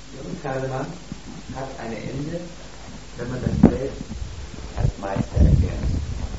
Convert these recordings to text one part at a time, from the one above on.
Jürgen Kalemann hat ein Ende, wenn man das selbst als Meister erkennt.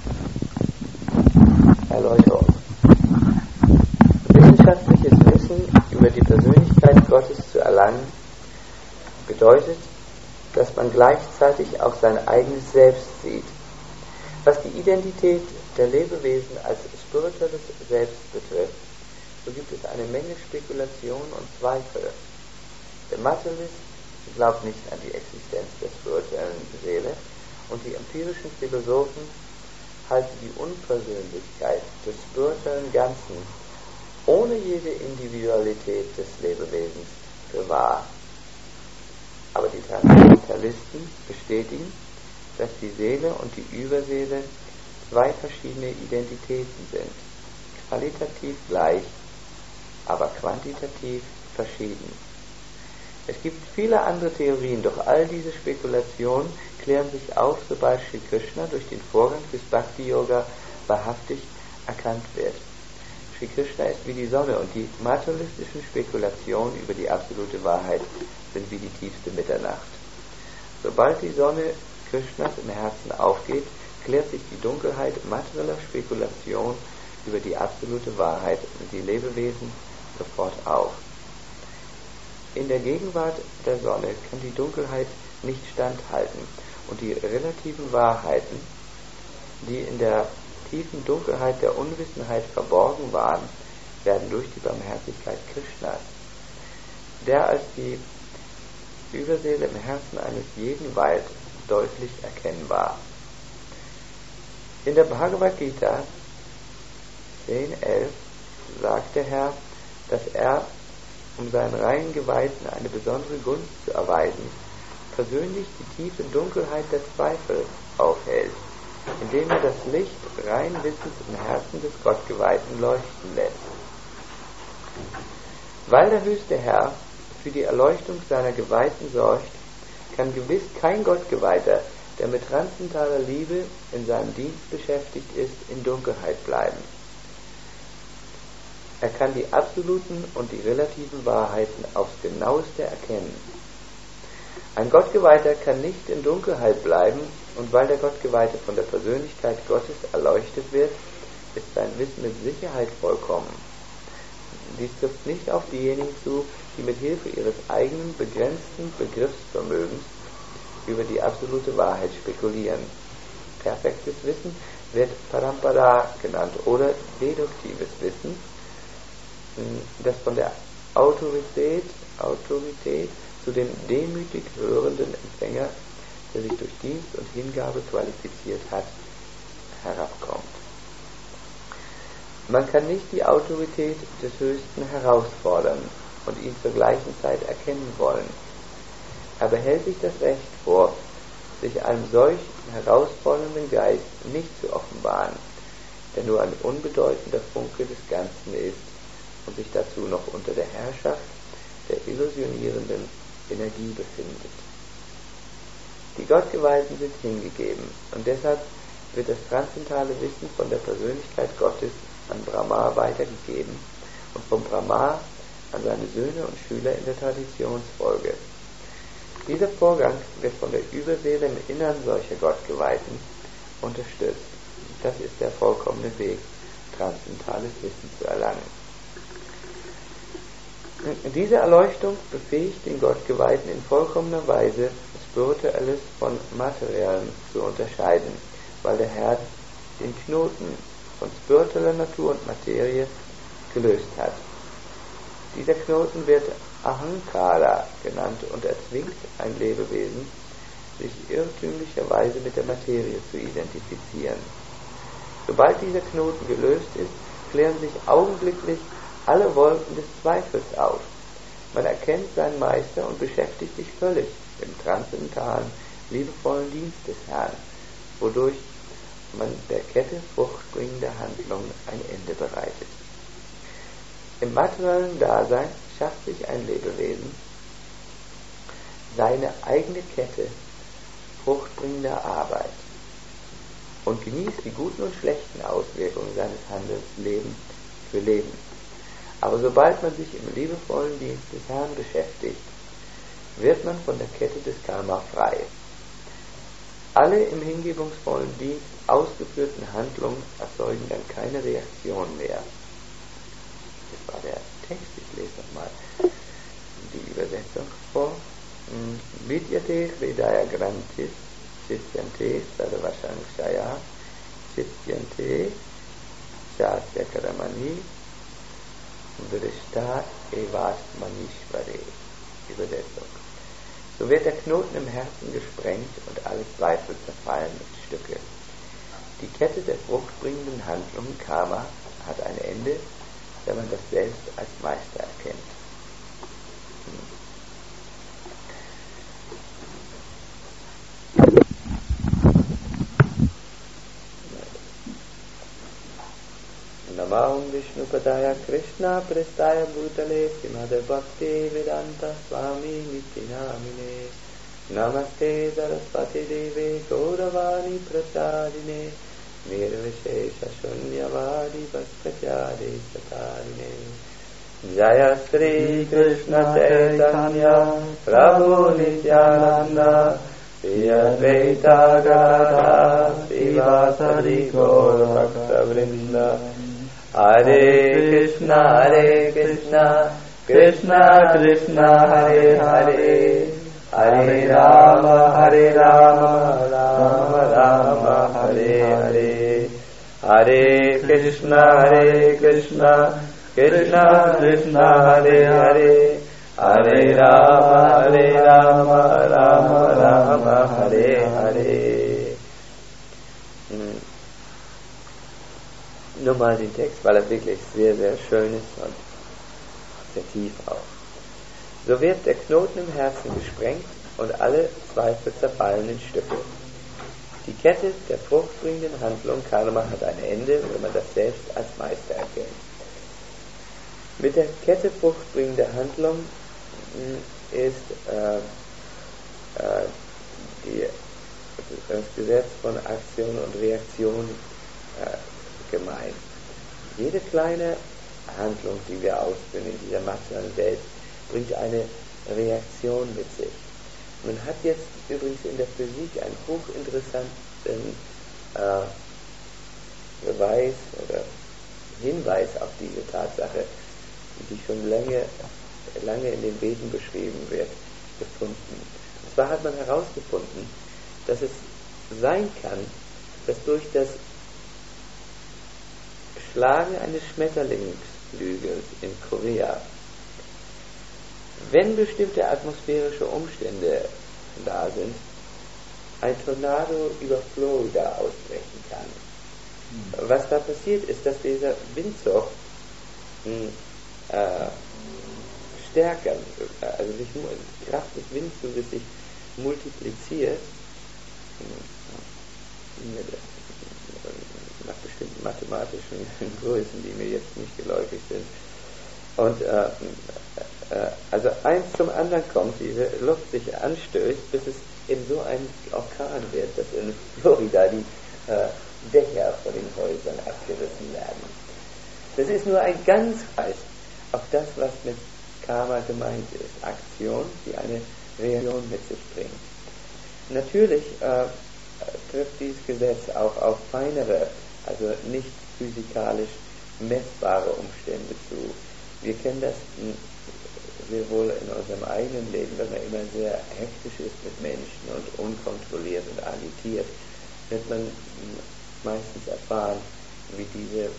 Erläuterung. Wissenschaftliches Wissen über die Persönlichkeit Gottes zu erlangen, bedeutet, dass man gleichzeitig auch sein eigenes Selbst sieht. Was die Identität der Lebewesen als spirituelles Selbst betrifft, so gibt es eine Menge Spekulation und Zweifel. Der Materialist glaubt nicht an die Existenz der spirituellen Seele und die empirischen Philosophen halten die Unpersönlichkeit des spirituellen Ganzen ohne jede Individualität des Lebewesens für wahr. Aber die Transzendentalisten bestätigen, dass die Seele und die Überseele zwei verschiedene Identitäten sind, qualitativ gleich, aber quantitativ verschieden. Es gibt viele andere Theorien, doch all diese Spekulationen klären sich auf, sobald Sri Krishna durch den Vorgang des Bhakti-Yoga wahrhaftig erkannt wird. Sri Krishna ist wie die Sonne und die materialistischen Spekulationen über die absolute Wahrheit sind wie die tiefste Mitternacht. Sobald die Sonne Krishnas im Herzen aufgeht, klärt sich die Dunkelheit materieller Spekulation über die absolute Wahrheit und die Lebewesen sofort auf. In der Gegenwart der Sonne kann die Dunkelheit nicht standhalten und die relativen Wahrheiten, die in der tiefen Dunkelheit der Unwissenheit verborgen waren, werden durch die Barmherzigkeit Krishnas, der als die Überseele im Herzen eines jeden weilt, deutlich erkennbar. In der Bhagavad Gita 10,11 sagt der Herr, dass er, um seinen reinen Geweihten eine besondere Gunst zu erweisen, persönlich die tiefe Dunkelheit der Zweifel aufhält, indem er das Licht rein Wissens im Herzen des Gottgeweihten leuchten lässt. Weil der höchste Herr für die Erleuchtung seiner Geweihten sorgt, kann gewiss kein Gottgeweihter, der mit transzendentaler Liebe in seinem Dienst beschäftigt ist, in Dunkelheit bleiben. Er kann die absoluten und die relativen Wahrheiten aufs genaueste erkennen. Ein Gottgeweihter kann nicht in Dunkelheit bleiben, und weil der Gottgeweihte von der Persönlichkeit Gottes erleuchtet wird, ist sein Wissen mit Sicherheit vollkommen. Dies trifft nicht auf diejenigen zu, die mit Hilfe ihres eigenen begrenzten Begriffsvermögens über die absolute Wahrheit spekulieren. Perfektes Wissen wird Parampara genannt oder deduktives Wissen, das von der Autorität zu dem demütig hörenden Empfänger, der sich durch Dienst und Hingabe qualifiziert hat, herabkommt. Man kann nicht die Autorität des Höchsten herausfordern und ihn zur gleichen Zeit erkennen wollen. Er behält sich das Recht vor, sich einem solch herausfordernden Geist nicht zu offenbaren, der nur ein unbedeutender Funke des Ganzen ist und sich dazu noch unter der Herrschaft der illusionierenden Energie befindet. Die Gottgeweihten sind hingegeben und deshalb wird das transzendentale Wissen von der Persönlichkeit Gottes an Brahma weitergegeben und von Brahma an seine Söhne und Schüler in der Traditionsfolge. Dieser Vorgang wird von der Überseele im Innern solcher Gottgeweihten unterstützt. Das ist der vollkommene Weg, transzendentales Wissen zu erlangen. Diese Erleuchtung befähigt den Gottgeweihten in vollkommener Weise, Spirituelles von Materiellem zu unterscheiden, weil der Herr den Knoten von spiritueller Natur und Materie gelöst hat. Dieser Knoten wird Ahankara genannt und erzwingt ein Lebewesen, sich irrtümlicherweise mit der Materie zu identifizieren. Sobald dieser Knoten gelöst ist, klären sich augenblicklich alle Wolken des Zweifels auf. Man erkennt seinen Meister und beschäftigt sich völlig im transzendentalen, liebevollen Dienst des Herrn, wodurch man der Kette fruchtbringender Handlungen ein Ende bereitet. Im materiellen Dasein schafft sich ein Lebewesen seine eigene Kette fruchtbringender Arbeit und genießt die guten und schlechten Auswirkungen seines Handelns Leben für Leben. Aber sobald man sich im liebevollen Dienst des Herrn beschäftigt, wird man von der Kette des Karma frei. Alle im hingebungsvollen Dienst ausgeführten Handlungen erzeugen dann keine Reaktion mehr. Das war der Text, ich lese nochmal die Übersetzung vor. Vidyate Hridaya Granthis Chityante Sarvashanshaya Chityante Chasya Karamani Vrishta Evastmanishvare. Übersetzung. So wird der Knoten im Herzen gesprengt und alle Zweifel zerfallen in Stücke. Die Kette der fruchtbringenden Handlungen Karma hat ein Ende, wenn man das selbst als Meister erkennt. Namahum Vishnu Padaya Krishna Prestaya Bhutale Srimad Bhakti Vedanta Swami Nityanamine Namaste Saraswati Deve Gauravani Prachadine Nirvishesha Shunyavadi Bhaskachyade Satarine Jaya Sri Krishna Chaitanya Prabhu Nityananda Shri Advaita Gadadhara Srivasadi Gaura Bhakta Hare Krishna, Krishna Krishna, Hare Hare, Hare Rama, Rama Rama, Hare Hare, Hare Krishna, Krishna Krishna, Hare Hare, Hare Rama, Rama Hare Hare. Nur mal den Text, weil er wirklich sehr, sehr schön ist und sehr tief auch. So wird der Knoten im Herzen gesprengt und alle Zweifel zerfallen in Stücke. Die Kette der fruchtbringenden Handlung Karma hat ein Ende, wenn man das selbst als Meister erkennt. Mit der Kette fruchtbringender Handlung ist das Gesetz von Aktion und Reaktion gemeint. Jede kleine Handlung, die wir ausführen in dieser materiellen Welt, bringt eine Reaktion mit sich. Man hat jetzt übrigens in der Physik einen hochinteressanten Beweis oder Hinweis auf diese Tatsache, die schon lange in den Veden beschrieben wird, gefunden. Und zwar hat man herausgefunden, dass es sein kann, dass durch das Schlagen eines Schmetterlingsflügels in Korea, wenn bestimmte atmosphärische Umstände da sind, ein Tornado über Florida ausbrechen kann. Was da passiert ist, dass dieser Windzug stärker, also die Kraft des Windzuges sich multipliziert nach bestimmten mathematischen Größen, die mir jetzt nicht geläufig sind. Und also eins zum anderen kommt, diese Luft sich anstößt, bis es in so ein Orkan wird, dass in Florida die Dächer von den Häusern abgerissen werden. Das ist nur ein ganz Hinweis auf das, was mit Karma gemeint ist. Aktion, die eine Reaktion mit sich bringt. Natürlich trifft dieses Gesetz auch auf feinere, also nicht physikalisch messbare Umstände zu. Wir kennen das sehr wohl in unserem eigenen Leben, wenn man immer sehr hektisch ist mit Menschen und unkontrolliert und agitiert, wird man meistens erfahren, wie dieses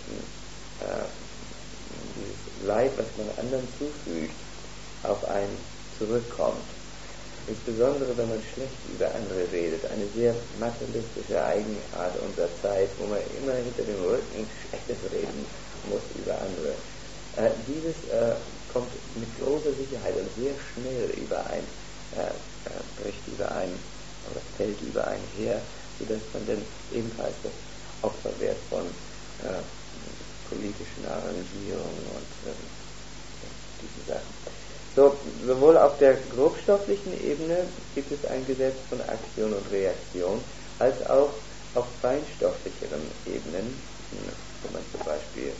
Leid, was man anderen zufügt, auf einen zurückkommt. Insbesondere wenn man schlecht über andere redet, eine sehr materialistische Eigenart unserer Zeit, wo man immer hinter dem Rücken Schlechtes reden muss über andere. Dieses kommt mit großer Sicherheit und sehr schnell überein, bricht überein oder fällt überein her, sodass man dann ebenfalls das Opfer wird von politischen Arrangierungen und diesen Sachen. So, sowohl auf der grobstofflichen Ebene gibt es ein Gesetz von Aktion und Reaktion, als auch auf feinstofflicheren Ebenen, wo man zum Beispiel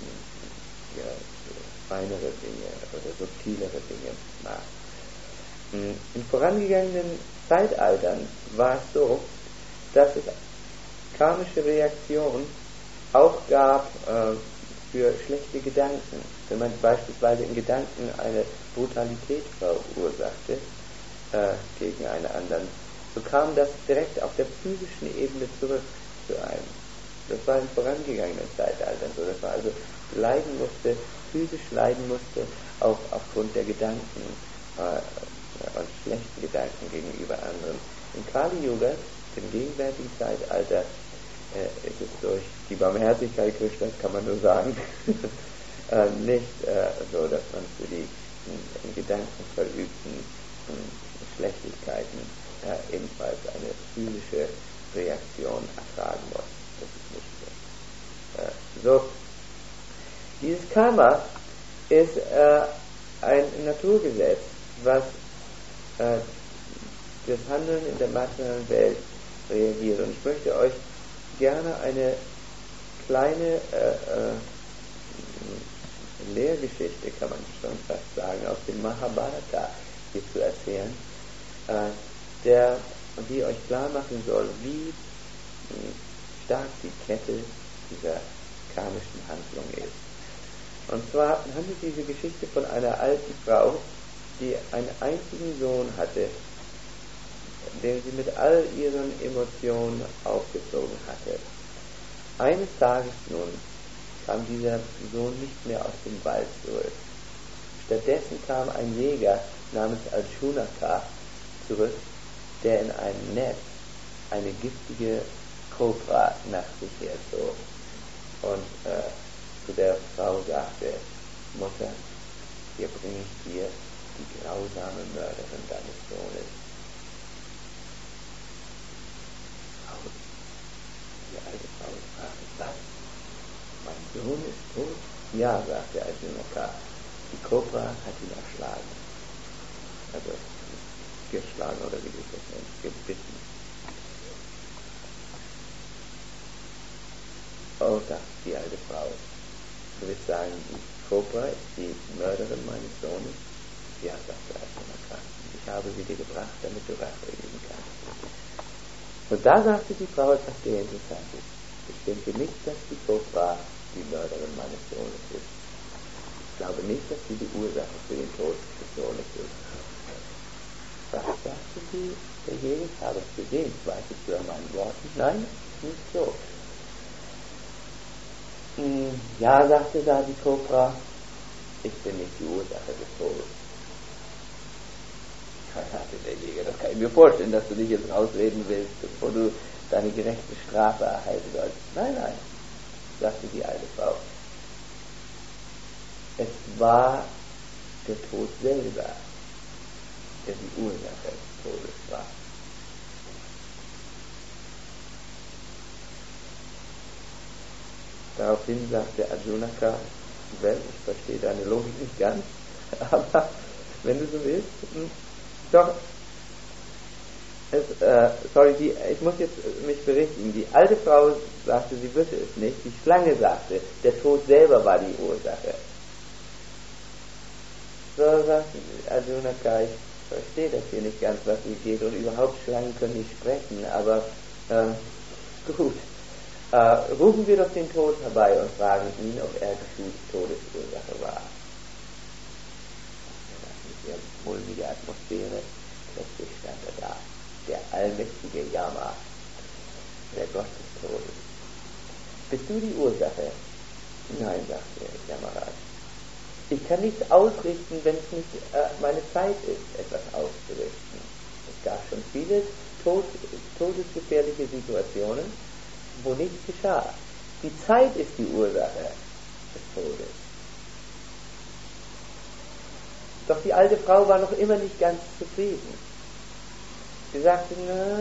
feinere Dinge oder subtilere Dinge macht. In vorangegangenen Zeitaltern war es so, dass es karmische Reaktionen auch gab für schlechte Gedanken. Wenn man beispielsweise in Gedanken eine Brutalität verursachte gegen einen anderen, so kam das direkt auf der psychischen Ebene zurück zu einem. Das war in vorangegangenen Zeitaltern so, dass man also leiden musste, physisch leiden musste, auch aufgrund der Gedanken und schlechten Gedanken gegenüber anderen. Im Kali-Yuga, im gegenwärtigen Zeitalter, ist es durch die Barmherzigkeit Krishnas, kann man nur sagen, nicht so, dass man für die in Gedanken verübten Schlechtigkeiten ebenfalls eine physische Reaktion ertragen muss. Das ist nicht so. Dieses Karma ist ein Naturgesetz, was das Handeln in der materiellen Welt reagiert. Und ich möchte euch gerne eine kleine Lehrgeschichte, kann man schon fast sagen, aus dem Mahabharata hier zu erzählen, die euch klar machen soll, wie stark die Kette dieser karmischen Handlung ist. Und zwar handelt diese Geschichte von einer alten Frau, die einen einzigen Sohn hatte, den sie mit all ihren Emotionen aufgezogen hatte. Eines Tages nun kam dieser Sohn nicht mehr aus dem Wald zurück. Stattdessen kam ein Jäger namens Arjunaka zurück, der in einem Netz eine giftige Kobra nach sich herzog und zu der Frau sagte: Mutter, hier bringe ich dir die grausame Mörderin deines Sohnes. Die alte Frau fragte: Was? Mein Sohn ist tot? Ja, sagte Arjunaka. Die Kobra hat ihn erschlagen. Also geschlagen, oder wie ich das nenne, gebissen. Oh, dachte die alte Frau. Du willst sagen, die Kobra ist die Mörderin meines Sohnes? Ja, sagte Arjunaka. Ich habe sie dir gebracht, damit du Rache üben kannst. Und da sagte die Frau etwas sehr Interessantes. Ich denke nicht, dass die Kobra die Mörderin meines Sohnes ist. Ich glaube nicht, dass sie die Ursache für den Tod des Sohnes ist. Was sagte sie? Der Jäger, ich habe es gesehen, zweifelst du an meinen Worten? Nein, nicht so. Ja, sagte da die Kobra, ich bin nicht die Ursache des Todes. Sagte der Jäger, das kann ich mir vorstellen, dass du dich jetzt rausreden willst, bevor du deine gerechte Strafe erhalten sollst. Nein, nein, sagte die alte Frau. Es war der Tod selber, der die Ursache des Todes war. Daraufhin sagte Arjunaka: Well, ich verstehe deine Logik nicht ganz, aber wenn du so willst, doch, ich muss jetzt mich berichtigen. Die alte Frau sagte, sie wüsste es nicht. Die Schlange sagte, der Tod selber war die Ursache. So sagte Arjunaka: ich verstehe das hier nicht ganz, was hier geht, und überhaupt Schlangen können nicht sprechen, aber gut. Rufen wir doch den Tod herbei und fragen ihn, ob er die Todesursache war. Mit der mulmige Atmosphäre, plötzlich stand er da, der allmächtige Yama, der Gott des Todes. Bist du die Ursache? Nein, sagte Yamaraj. Ich kann nichts ausrichten, wenn es nicht meine Zeit ist, etwas auszurichten. Es gab schon viele todesgefährliche Situationen, wo nichts geschah. Die Zeit ist die Ursache des Todes. Doch die alte Frau war noch immer nicht ganz zufrieden. Sie sagte: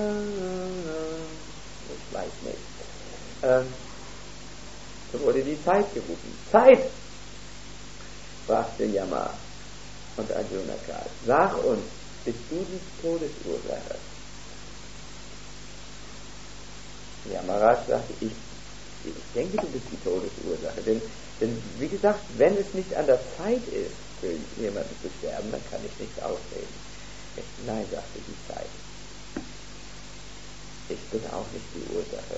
ich weiß nicht. So wurde die Zeit gerufen. Zeit! fragte Yama und Arjunaka. Sag uns, bist du die Todesursache? Yamaraj sagte: ich denke, du bist die Todesursache. Denn wie gesagt, wenn es nicht an der Zeit ist, für jemanden zu sterben, dann kann ich nichts ausreden. Es Nein, sagte die Zeit. Ich bin auch nicht die Ursache.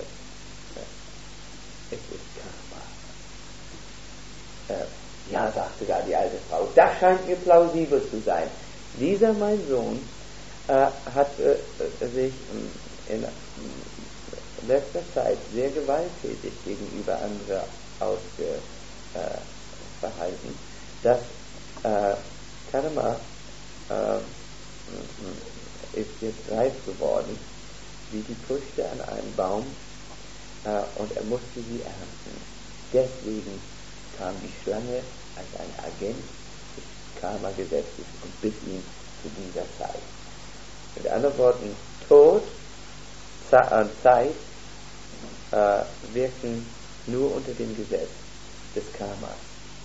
Es ist Karma. Ja, sagte da die alte Frau, das scheint mir plausibel zu sein. Dieser, mein Sohn, hat sich in letzter Zeit sehr gewalttätig gegenüber anderen verhalten, dass Karma ist jetzt reif geworden, wie die Früchte an einem Baum, und er musste sie ernten. Deswegen kam die Schlange als ein Agent des Karma-Gesetzes und biss ihn zu dieser Zeit. Mit anderen Worten, Tod und Zeit wirken nur unter dem Gesetz des Karmas.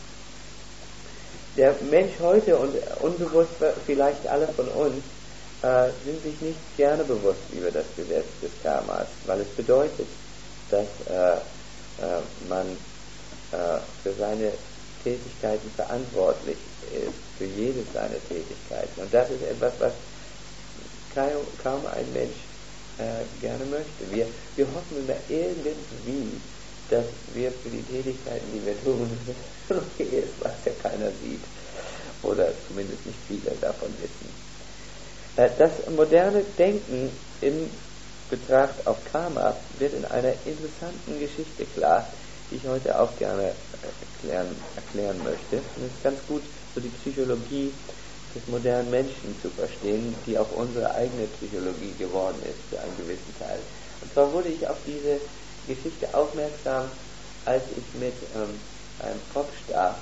Der Mensch heute und unbewusst vielleicht alle von uns sind sich nicht gerne bewusst über das Gesetz des Karmas, weil es bedeutet, dass man für seine Tätigkeiten verantwortlich ist, für jede seiner Tätigkeiten. Und das ist etwas, was kaum ein Mensch gerne möchte. Wir hoffen immer irgendwie, dass wir für die Tätigkeiten, die wir tun, schon okay ist, was ja keiner sieht. Oder zumindest nicht viele davon wissen. Das moderne Denken in Betracht auf Karma wird in einer interessanten Geschichte klar, die ich heute auch gerne erklären möchte. Und es ist ganz gut, so die Psychologie des modernen Menschen zu verstehen, die auch unsere eigene Psychologie geworden ist für einen gewissen Teil. Und zwar wurde ich auf diese Geschichte aufmerksam, als ich mit einem Popstar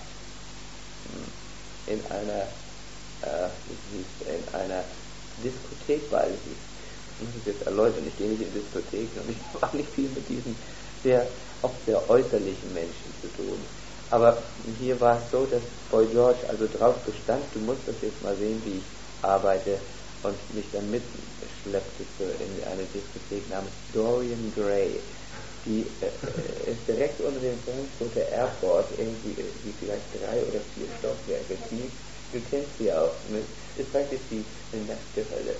in einer Diskothek war. Ich muss es jetzt erläutern, ich gehe nicht in Diskotheken und ich habe auch nicht viel mit diesen oft sehr äußerlichen Menschen zu tun. Aber hier war es so, dass Boy George also drauf bestand, du musst das jetzt mal sehen, wie ich arbeite, und mich dann mitschleppte in eine Diskothek namens Dorian Gray. Die ist direkt unter dem Frankfurter Airport, irgendwie die vielleicht 3 oder 4 Stockwerke tief. Du kennst sie auch. Ist praktisch die nackte Hölle.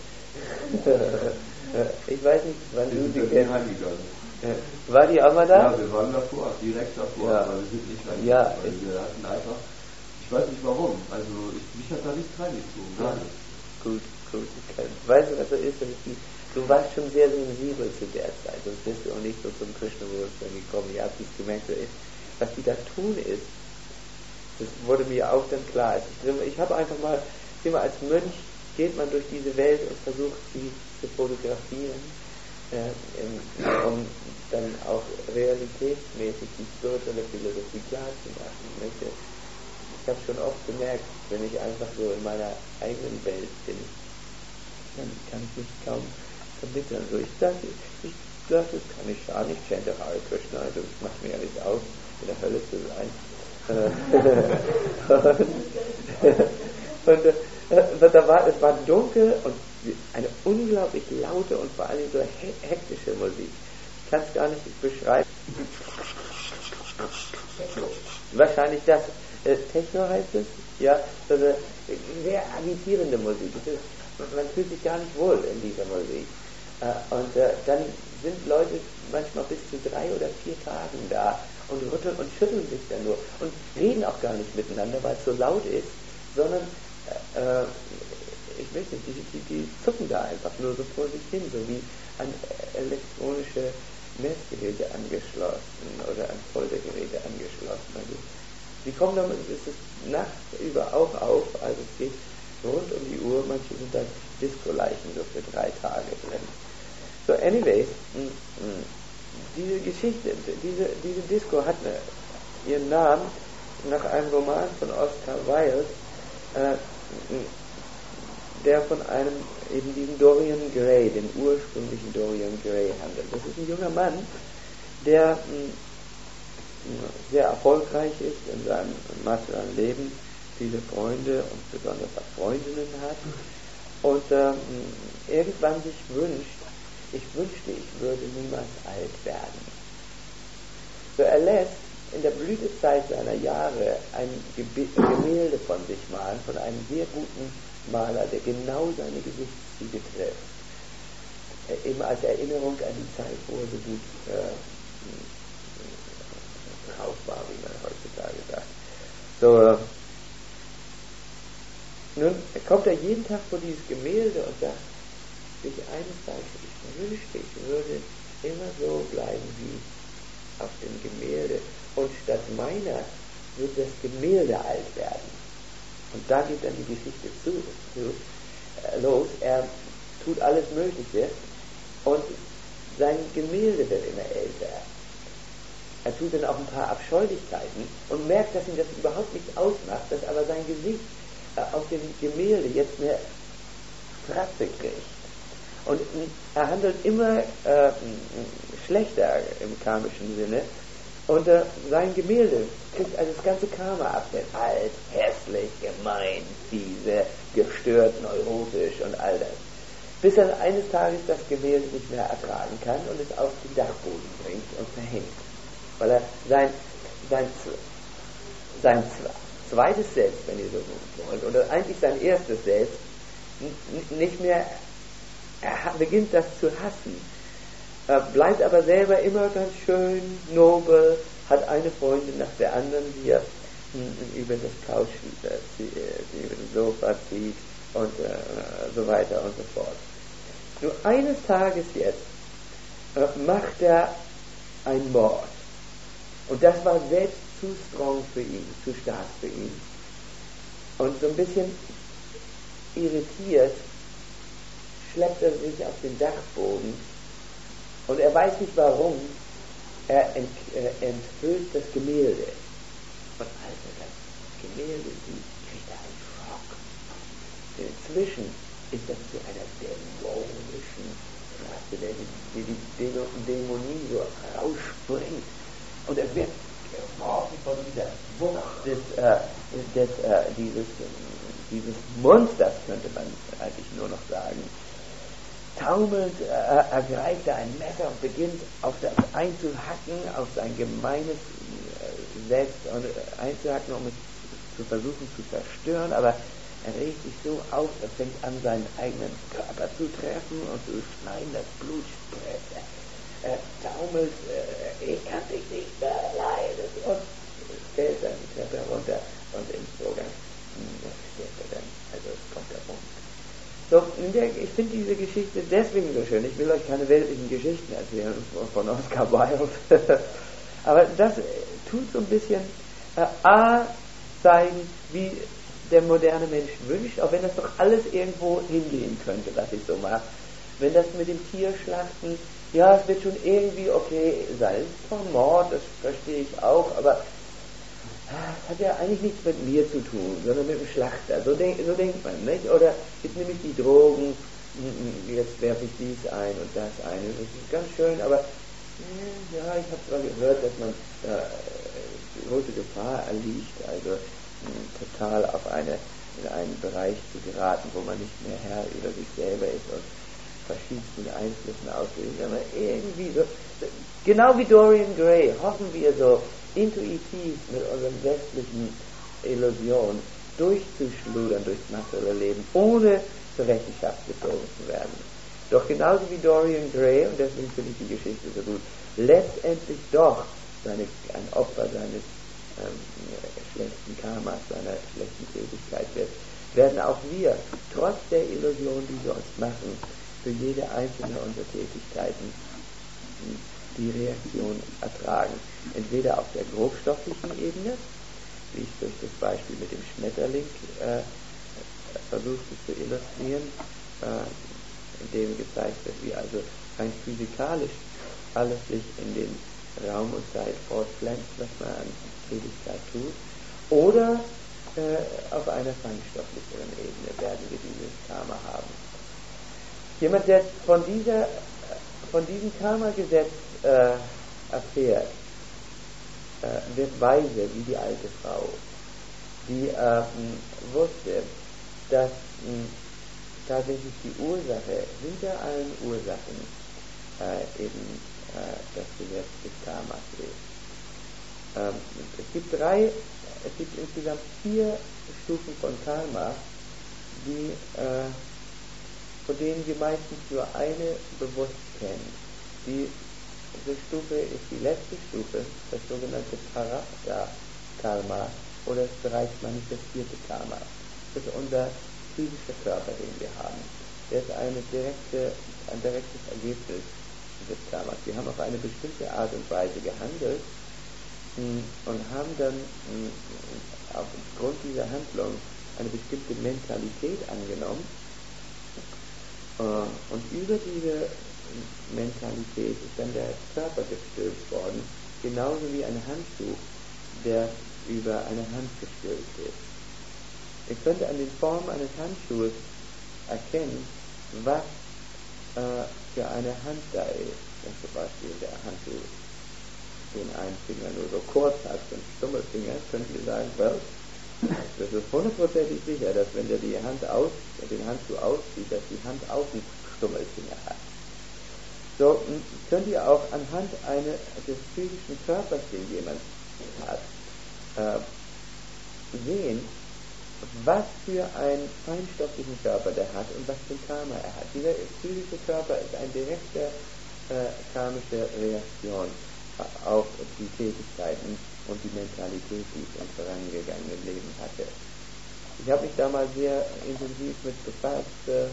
Ich weiß nicht, wann du sie kennst. War die auch mal da? Ja, wir waren davor, direkt davor, ja. Aber wir sind nicht reingekommen. Ja, wir hatten einfach, ich weiß nicht warum, also mich hat da nichts reingezogen, gar nicht. Gut. Weißt du, was so ist? Du warst schon sehr sensibel zu der Zeit, sonst bist du auch nicht so zum Krishna-Bewusstsein gekommen. Ihr habt nicht gemerkt, was die da tun ist. Das wurde mir auch dann klar. Ich habe einfach mal, immer als Mönch geht man durch diese Welt und versucht, sie zu fotografieren, um dann auch realitätsmäßig die spirituelle Philosophie klar zu machen. Ich habe schon oft gemerkt, wenn ich einfach so in meiner eigenen Welt bin, dann kann ich mich kaum vermitteln. So, ich dachte, das kann nicht schaden, ich chante Hare Krishna, also es macht mir ja nichts aus, in der Hölle zu sein. Es war dunkel und eine unglaublich laute und vor allem so hektische Musik. Ich kann es gar nicht beschreiben. Wahrscheinlich das. Techno heißt es, ja, so eine sehr agitierende Musik. Man fühlt sich gar nicht wohl in dieser Musik. Und dann sind Leute manchmal bis zu 3 oder 4 Tagen da und rütteln und schütteln sich dann nur und reden auch gar nicht miteinander, weil es so laut ist, sondern ich weiß nicht, die zucken da einfach nur so vor sich hin, so wie an elektronische Messgeräte angeschlossen oder an Foltergeräte angeschlossen. Also, die kommen dann, es ist nachts über auch auf, also es geht rund um die Uhr, manche sind da Disco-Leichen so für 3 Tage drin. So, anyways, diese Geschichte, diese Disco hat ihren Namen nach einem Roman von Oscar Wilde, der von einem, eben diesem Dorian Gray, dem ursprünglichen Dorian Gray handelt. Das ist ein junger Mann, der sehr erfolgreich ist in seinem materiellen Leben, viele Freunde und besonders auch Freundinnen hat und irgendwann sich wünscht, ich würde niemals alt werden. So, er lässt in der Blütezeit seiner Jahre ein Gemälde von sich malen, von einem sehr guten Maler, der genau seine Gesichtszüge trifft. Eben als Erinnerung an die Zeit, wo er so gut drauf war, wie man heutzutage sagt. So, nun kommt er jeden Tag vor dieses Gemälde und sagt sich eines Tages, ich wünschte, ich würde immer so bleiben wie auf dem Gemälde und statt meiner wird das Gemälde alt werden. Und da geht dann die Geschichte los. Er tut alles Mögliche und sein Gemälde wird immer älter. Er tut dann auch ein paar Abscheulichkeiten und merkt, dass ihm das überhaupt nichts ausmacht, dass aber sein Gesicht auf dem Gemälde jetzt eine Fratze kriegt. Und er handelt immer schlechter im karmischen Sinne. Und sein Gemälde kriegt also das ganze Karma ab, denn alt, hässlich, gemein, fiese, gestört, neurotisch und all das. Bis er eines Tages das Gemälde nicht mehr ertragen kann und es auf den Dachboden bringt und verhängt. Weil er sein zweites Selbst, wenn ihr so wollt, oder eigentlich sein erstes Selbst, nicht mehr, er beginnt das zu hassen. Bleibt aber selber immer ganz schön nobel, hat eine Freundin nach der anderen, die er über das Couch, über das Sofa zieht und so weiter und so fort. Nur eines Tages jetzt macht er einen Mord. Und das war selbst zu strong für ihn, zu stark für ihn. Und so ein bisschen irritiert schleppt er sich auf den Dachboden und er weiß nicht warum, er enthüllt das Gemälde. Und als er das Gemälde sieht, kriegt er einen Schock. Inzwischen ist das zu einer dämonischen Rasse, der die Dämonie so rausspringt. Und er wird geworfen von dieser Wucht dieses Monsters, könnte man eigentlich nur noch sagen. Taumelt ergreift er ein Messer und beginnt auf das einzuhacken, auf sein gemeines Selbst einzuhacken, um es zu versuchen zu zerstören, aber er regt sich so auf, er fängt an, seinen eigenen Körper zu treffen und zu schneiden, das Blut spritzt. Er taumelt, ich kann dich nicht mehr leiden und fällt dann die Treppe runter und im Vorgang stirbt er dann, also kommt er um. So, ich finde diese Geschichte deswegen so schön. Ich will euch keine weltlichen Geschichten erzählen von Oscar Wilde. Aber das tut so ein bisschen zeigen, wie der moderne Mensch wünscht, auch wenn das doch alles irgendwo hingehen könnte, was ich so mache. Wenn das mit dem Tierschlachten, ja, es wird schon irgendwie okay sein. Es ist zwar Mord, das verstehe ich auch, aber es hat ja eigentlich nichts mit mir zu tun, sondern mit dem Schlachter. So denkt man, nicht? Oder jetzt nehme ich die Drogen, jetzt werfe ich dies ein und das ein. Das ist ganz schön, aber ja, ich habe zwar gehört, dass man große Gefahr erliegt, also total in einen Bereich zu geraten, wo man nicht mehr Herr über sich selber ist und verschiedensten Einflüssen ausgesetzt. Aber irgendwie so, genau wie Dorian Gray, hoffen wir so intuitiv mit unseren westlichen Illusionen durchzuschludern durchs materielle Leben, ohne zur Rechenschaft gezogen zu werden. Doch genauso wie Dorian Gray, und deswegen finde ich die Geschichte so gut, letztendlich doch ein Opfer seines schlechten Karmas, seiner schlechten Tätigkeit wird, werden auch wir, trotz der Illusion, die wir uns machen, für jede einzelne unserer Tätigkeiten die Reaktion ertragen. Entweder auf der grobstofflichen Ebene, wie ich durch das Beispiel mit dem Schmetterling versuchte zu illustrieren, in dem gezeigt wird, wie also rein physikalisch alles sich in den Raum und Zeit fortpflanzt, was man an Tätigkeit tut, oder auf einer feinstofflicheren Ebene werden wir dieses Karma haben. Jemand, der von diesem Karma-Gesetz erfährt, wird weise wie die alte Frau, die wusste, dass tatsächlich die Ursache hinter allen Ursachen eben das Gesetz des Karmas ist. Es gibt insgesamt 4 Stufen von Karma, von denen wir meistens nur eine bewusst kennen. Diese Stufe ist die letzte Stufe, das sogenannte Prarabdha-Karma oder das bereits manifestierte Karma. Das ist unser physischer Körper, den wir haben. Der ist ein direktes Ergebnis des Karmas. Wir haben auf eine bestimmte Art und Weise gehandelt und haben dann aufgrund dieser Handlung eine bestimmte Mentalität angenommen und über diese Mentalität ist dann der Körper gestülpt worden, genauso wie ein Handschuh, der über eine Hand gestülpt ist. Ihr könnt an den Formen eines Handschuhs erkennen, was für eine Hand da ist. Wenn zum Beispiel der Handschuh den einen Finger nur so kurz hat, den Stummelfinger, könnt ihr sagen, well, das ist hundertprozentig sicher, dass wenn der den Handschuh auszieht, dass die Hand auch einen Stummelfinger hat. So könnt ihr auch anhand des physischen Körpers, den jemand hat, sehen, was für einen feinstofflichen Körper der hat und was für ein Karma er hat. Dieser physische Körper ist eine direkte karmische Reaktion auf die Tätigkeiten und die Mentalität, die ich im vorangegangenen Leben hatte. Ich habe mich damals sehr intensiv mit befasst.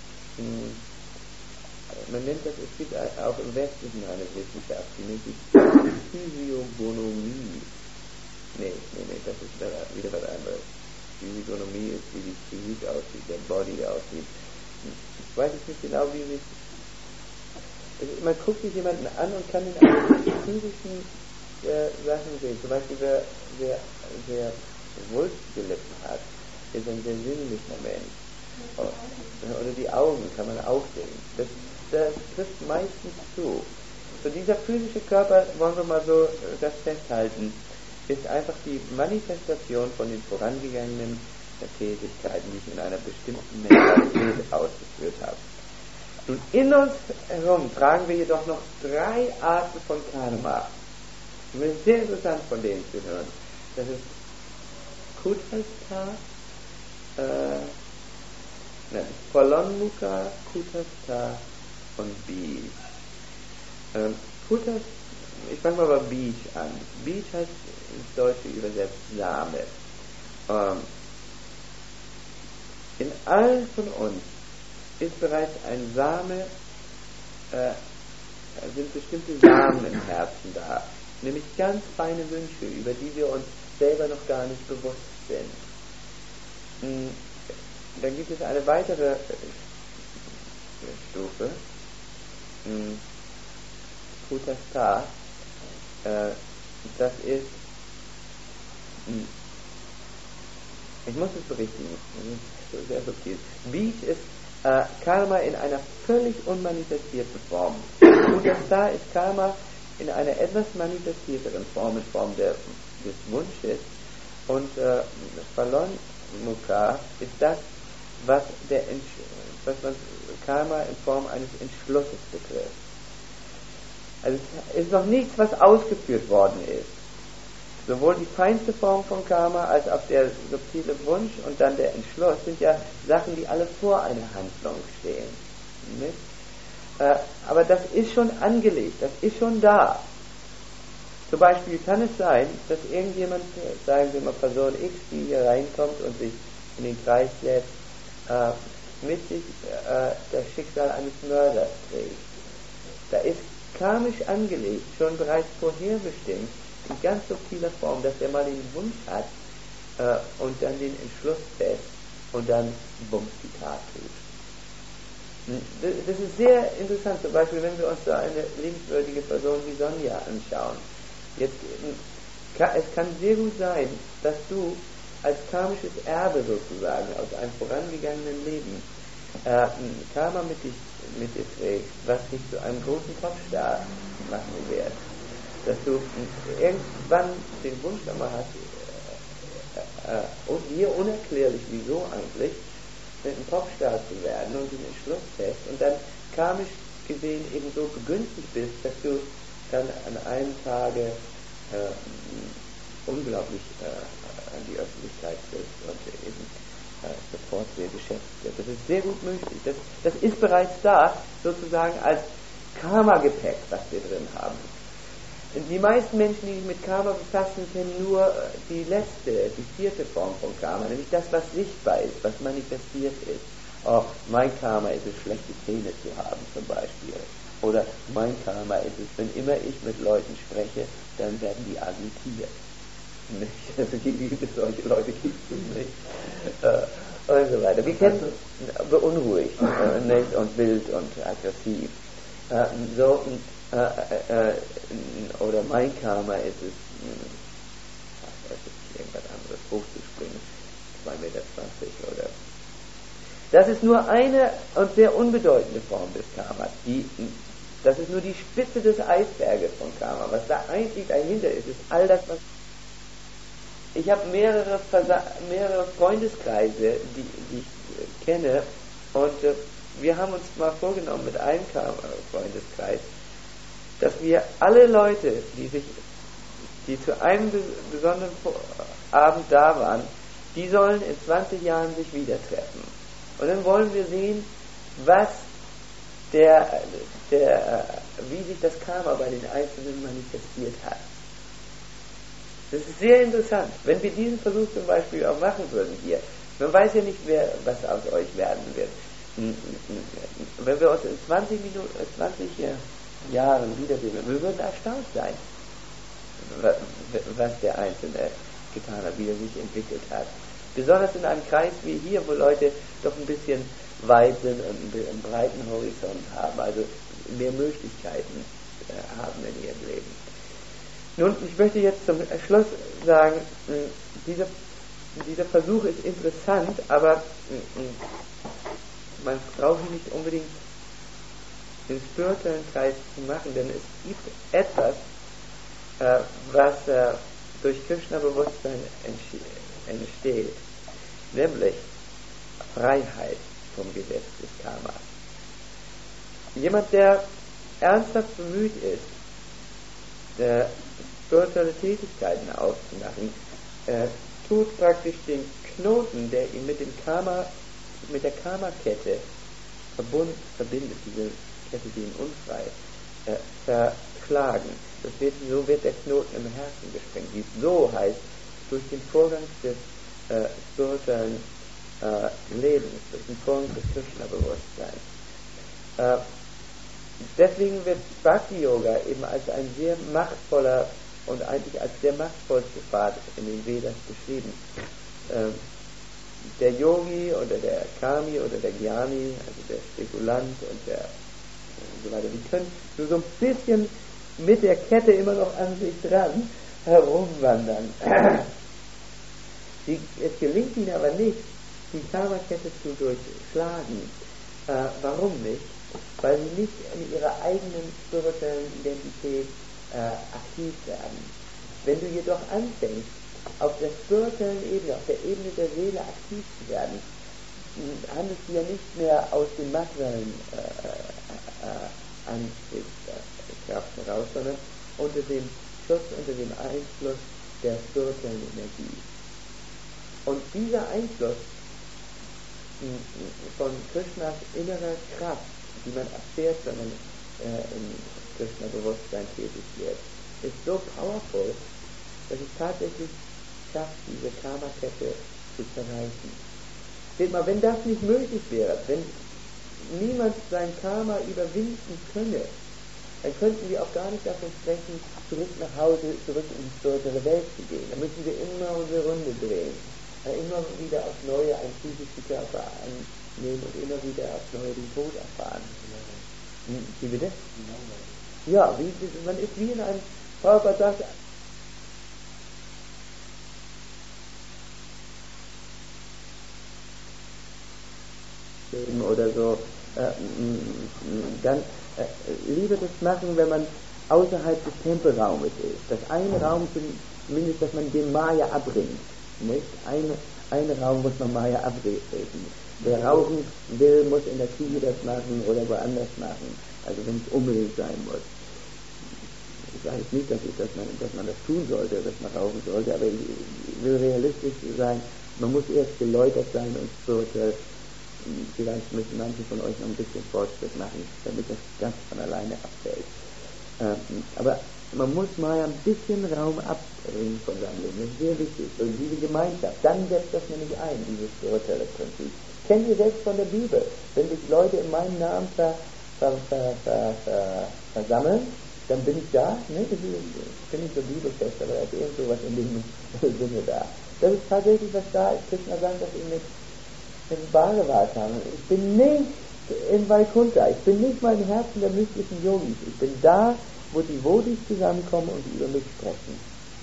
Man nennt das, es gibt auch im Westlichen eine Wissenschaft, die nennt sich Physiognomie. Nee, das ist wieder was anderes. Physiognomie ist, wie die Physik aussieht, der Body aussieht. Ich weiß jetzt nicht genau, wie sich... Man guckt sich jemanden an und kann in alle physischen Sachen sehen. Zum Beispiel, wer wulstige Lippen hat, ist ein sehr sinnlicher Mensch. Oder die Augen kann man auch sehen. Das trifft meistens zu. So dieser physische Körper, wollen wir mal so das festhalten, ist einfach die Manifestation von den vorangegangenen Tätigkeiten, die ich in einer bestimmten Mentalität ausgeführt habe. Nun, in uns herum tragen wir jedoch noch 3 Arten von Karma. Und es ist sehr interessant, von denen zu hören. Das ist Kutastha, Phalonmukha, Kutastha und Bij. Ich fange mal bei Bij an. Bij heißt ins Deutsche übersetzt Same. In allen von uns ist bereits ein Same, sind bestimmte Samen im Herzen da, nämlich ganz feine Wünsche, über die wir uns selber noch gar nicht bewusst sind. Dann gibt es eine weitere Stufe, Kutastha, das ist, ich muss es berichten, das ist sehr subtil. Bij ist Karma in einer völlig unmanifestierten Form. Kutastha ist Karma in einer etwas manifestierteren Form, in Form des Wunsches. Und Phalonmukha ist das, was man Karma in Form eines Entschlusses betrifft. Also es ist noch nichts, was ausgeführt worden ist. Sowohl die feinste Form von Karma als auch der subtile Wunsch und dann der Entschluss sind ja Sachen, die alle vor einer Handlung stehen. Nicht? Aber das ist schon angelegt, das ist schon da. Zum Beispiel kann es sein, dass irgendjemand, sagen wir mal Person X, die hier reinkommt und sich in den Kreis lässt, mit sich das Schicksal eines Mörders trägt. Da ist karmisch angelegt, schon bereits vorherbestimmt, in ganz subtiler Form, dass er mal den Wunsch hat und dann den Entschluss fest und dann bums die Tat tut. Das ist sehr interessant, zum Beispiel wenn wir uns so eine liebenswürdige Person wie Sonja anschauen. Es kann sehr gut sein, dass du als karmisches Erbe sozusagen aus einem vorangegangenen Leben Karma mit dir trägst, was dich zu einem großen Popstar machen wird. Dass du irgendwann den Wunsch nochmal hast, und mir unerklärlich, wieso eigentlich, ein Popstar zu werden und den Entschluss fest und dann karmisch gesehen eben so begünstigt bist, dass du dann an einem Tage unglaublich an die Öffentlichkeit trittst und eben sofort sehr geschätzt wird. Das ist sehr gut möglich. Das ist bereits da, sozusagen als Karma-Gepäck, was wir drin haben. Die meisten Menschen, die sich mit Karma befassen, kennen nur die vierte Form von Karma, nämlich das, was sichtbar ist, was manifestiert ist. Oh, mein Karma ist es, schlechte Zähne zu haben, zum Beispiel. Oder mein Karma ist es, wenn immer ich mit Leuten spreche, dann werden die agitiert. Nicht? Also solche Leute gibt es nicht. Und so weiter. Wir kennen beunruhigt nicht? Und wild und aggressiv. Oder mein Karma ist es, irgendwas anderes, hochzuspringen, 2,20 Meter oder. Das ist nur eine und sehr unbedeutende Form des Karmas. Das ist nur die Spitze des Eisberges von Karma. Was da eigentlich dahinter ist all das, was. Ich habe mehrere Freundeskreise, die ich kenne, und wir haben uns mal vorgenommen mit einem Freundeskreis, dass wir alle Leute, die zu einem besonderen Abend da waren, die sollen in 20 Jahren sich wieder treffen. Und dann wollen wir sehen, wie sich das Karma bei den Einzelnen manifestiert hat. Das ist sehr interessant. Wenn wir diesen Versuch zum Beispiel auch machen würden hier, man weiß ja nicht, was aus euch werden wird. Wenn wir uns in 20 Jahren wiedersehen, wir würden erstaunt sein, was der Einzelne getan hat, wie er sich entwickelt hat. Besonders in einem Kreis wie hier, wo Leute doch ein bisschen weit sind und einen breiten Horizont haben, also mehr Möglichkeiten haben in ihrem Leben. Nun, ich möchte jetzt zum Schluss sagen, dieser Versuch ist interessant, aber man braucht ihn nicht unbedingt den spirituellen Kreis zu machen, denn es gibt etwas, was durch Krishna-Bewusstsein entsteht, nämlich Freiheit vom Gesetz des Karmas. Jemand, der ernsthaft bemüht ist, spirituelle Tätigkeiten auszumachen, tut praktisch den Knoten, der ihn mit der Karma-Kette verbindet, diese Kette, die ihn unfrei, zerschlagen. So wird der Knoten im Herzen gesprengt, wie es so heißt, durch den Vorgang des spirituellen Lebens, durch den Vorgang des Krishna-Bewusstseins. Deswegen wird Bhakti-Yoga eben als ein sehr machtvoller und eigentlich als der machtvollste Pfad in den Vedas beschrieben. Der Yogi oder der Kami oder der Jnani, also der Spekulant und so weiter, die können nur so ein bisschen mit der Kette immer noch an sich dran herumwandern. Es gelingt ihnen aber nicht, die Karma-Kette zu durchschlagen. Warum nicht? Weil sie nicht in ihrer eigenen spirituellen Identität aktiv werden. Wenn du jedoch anfängst, auf der spirituellen Ebene, auf der Ebene der Seele aktiv zu werden, handelst du ja nicht mehr aus dem materiellen Antriebskraft heraus, sondern unter dem Schutz, unter dem Einfluss der spirituellen Energie. Und dieser Einfluss von Krishnas innerer Kraft, die man erfährt, wenn man im Krishna-Bewusstsein tätig wird, ist so powerful, dass es tatsächlich schafft, diese Karma-Kette zu zerreißen. Seht mal, wenn das nicht möglich wäre, wenn niemand sein Karma überwinden könne, dann könnten wir auch gar nicht davon sprechen, zurück nach Hause, zurück in die spirituelle Welt zu gehen. Da müssen wir immer unsere Runde drehen. Immer wieder aufs Neue einen physischen Körper annehmen und immer wieder aufs Neue den Tod erfahren. Wie bitte? Ja, man ist wie in einem Körper, sagt, oder so, dann lieber das machen, wenn man außerhalb des Tempelraumes ist. Das eine Raum zumindest, dass man den Maya abbringt. Nicht? Ein Raum muss man Maya abreden. Wer rauchen will, muss in der Küche das machen oder woanders machen. Also wenn es unbedingt sein muss. Ich sage jetzt nicht, dass man das tun sollte, dass man rauchen sollte, aber ich will realistisch sein, Man muss erst geläutert sein und spirituell. Vielleicht müssen manche von euch noch ein bisschen Fortschritt machen, damit das ganz von alleine abfällt. Aber man muss mal ein bisschen Raum abbringen von seinem Leben. Das ist sehr wichtig. Und diese Gemeinschaft, dann setzt das nämlich ein, dieses spirituelle Prinzip. Kennt ihr selbst von der Bibel? Wenn sich Leute in meinem Namen versammeln, dann bin ich da. Ne? Ich bin nicht so bibelfest, aber da ist irgend sowas in dem Sinne da. Das ist tatsächlich, was da ist. Krishna sagt das in Bhagavatam. Ich bin nicht in Vaikuntha. Ich bin nicht mal im Herzen der mystischen Yogis. Ich bin da, wo die Vodis zusammenkommen und über mich sprechen.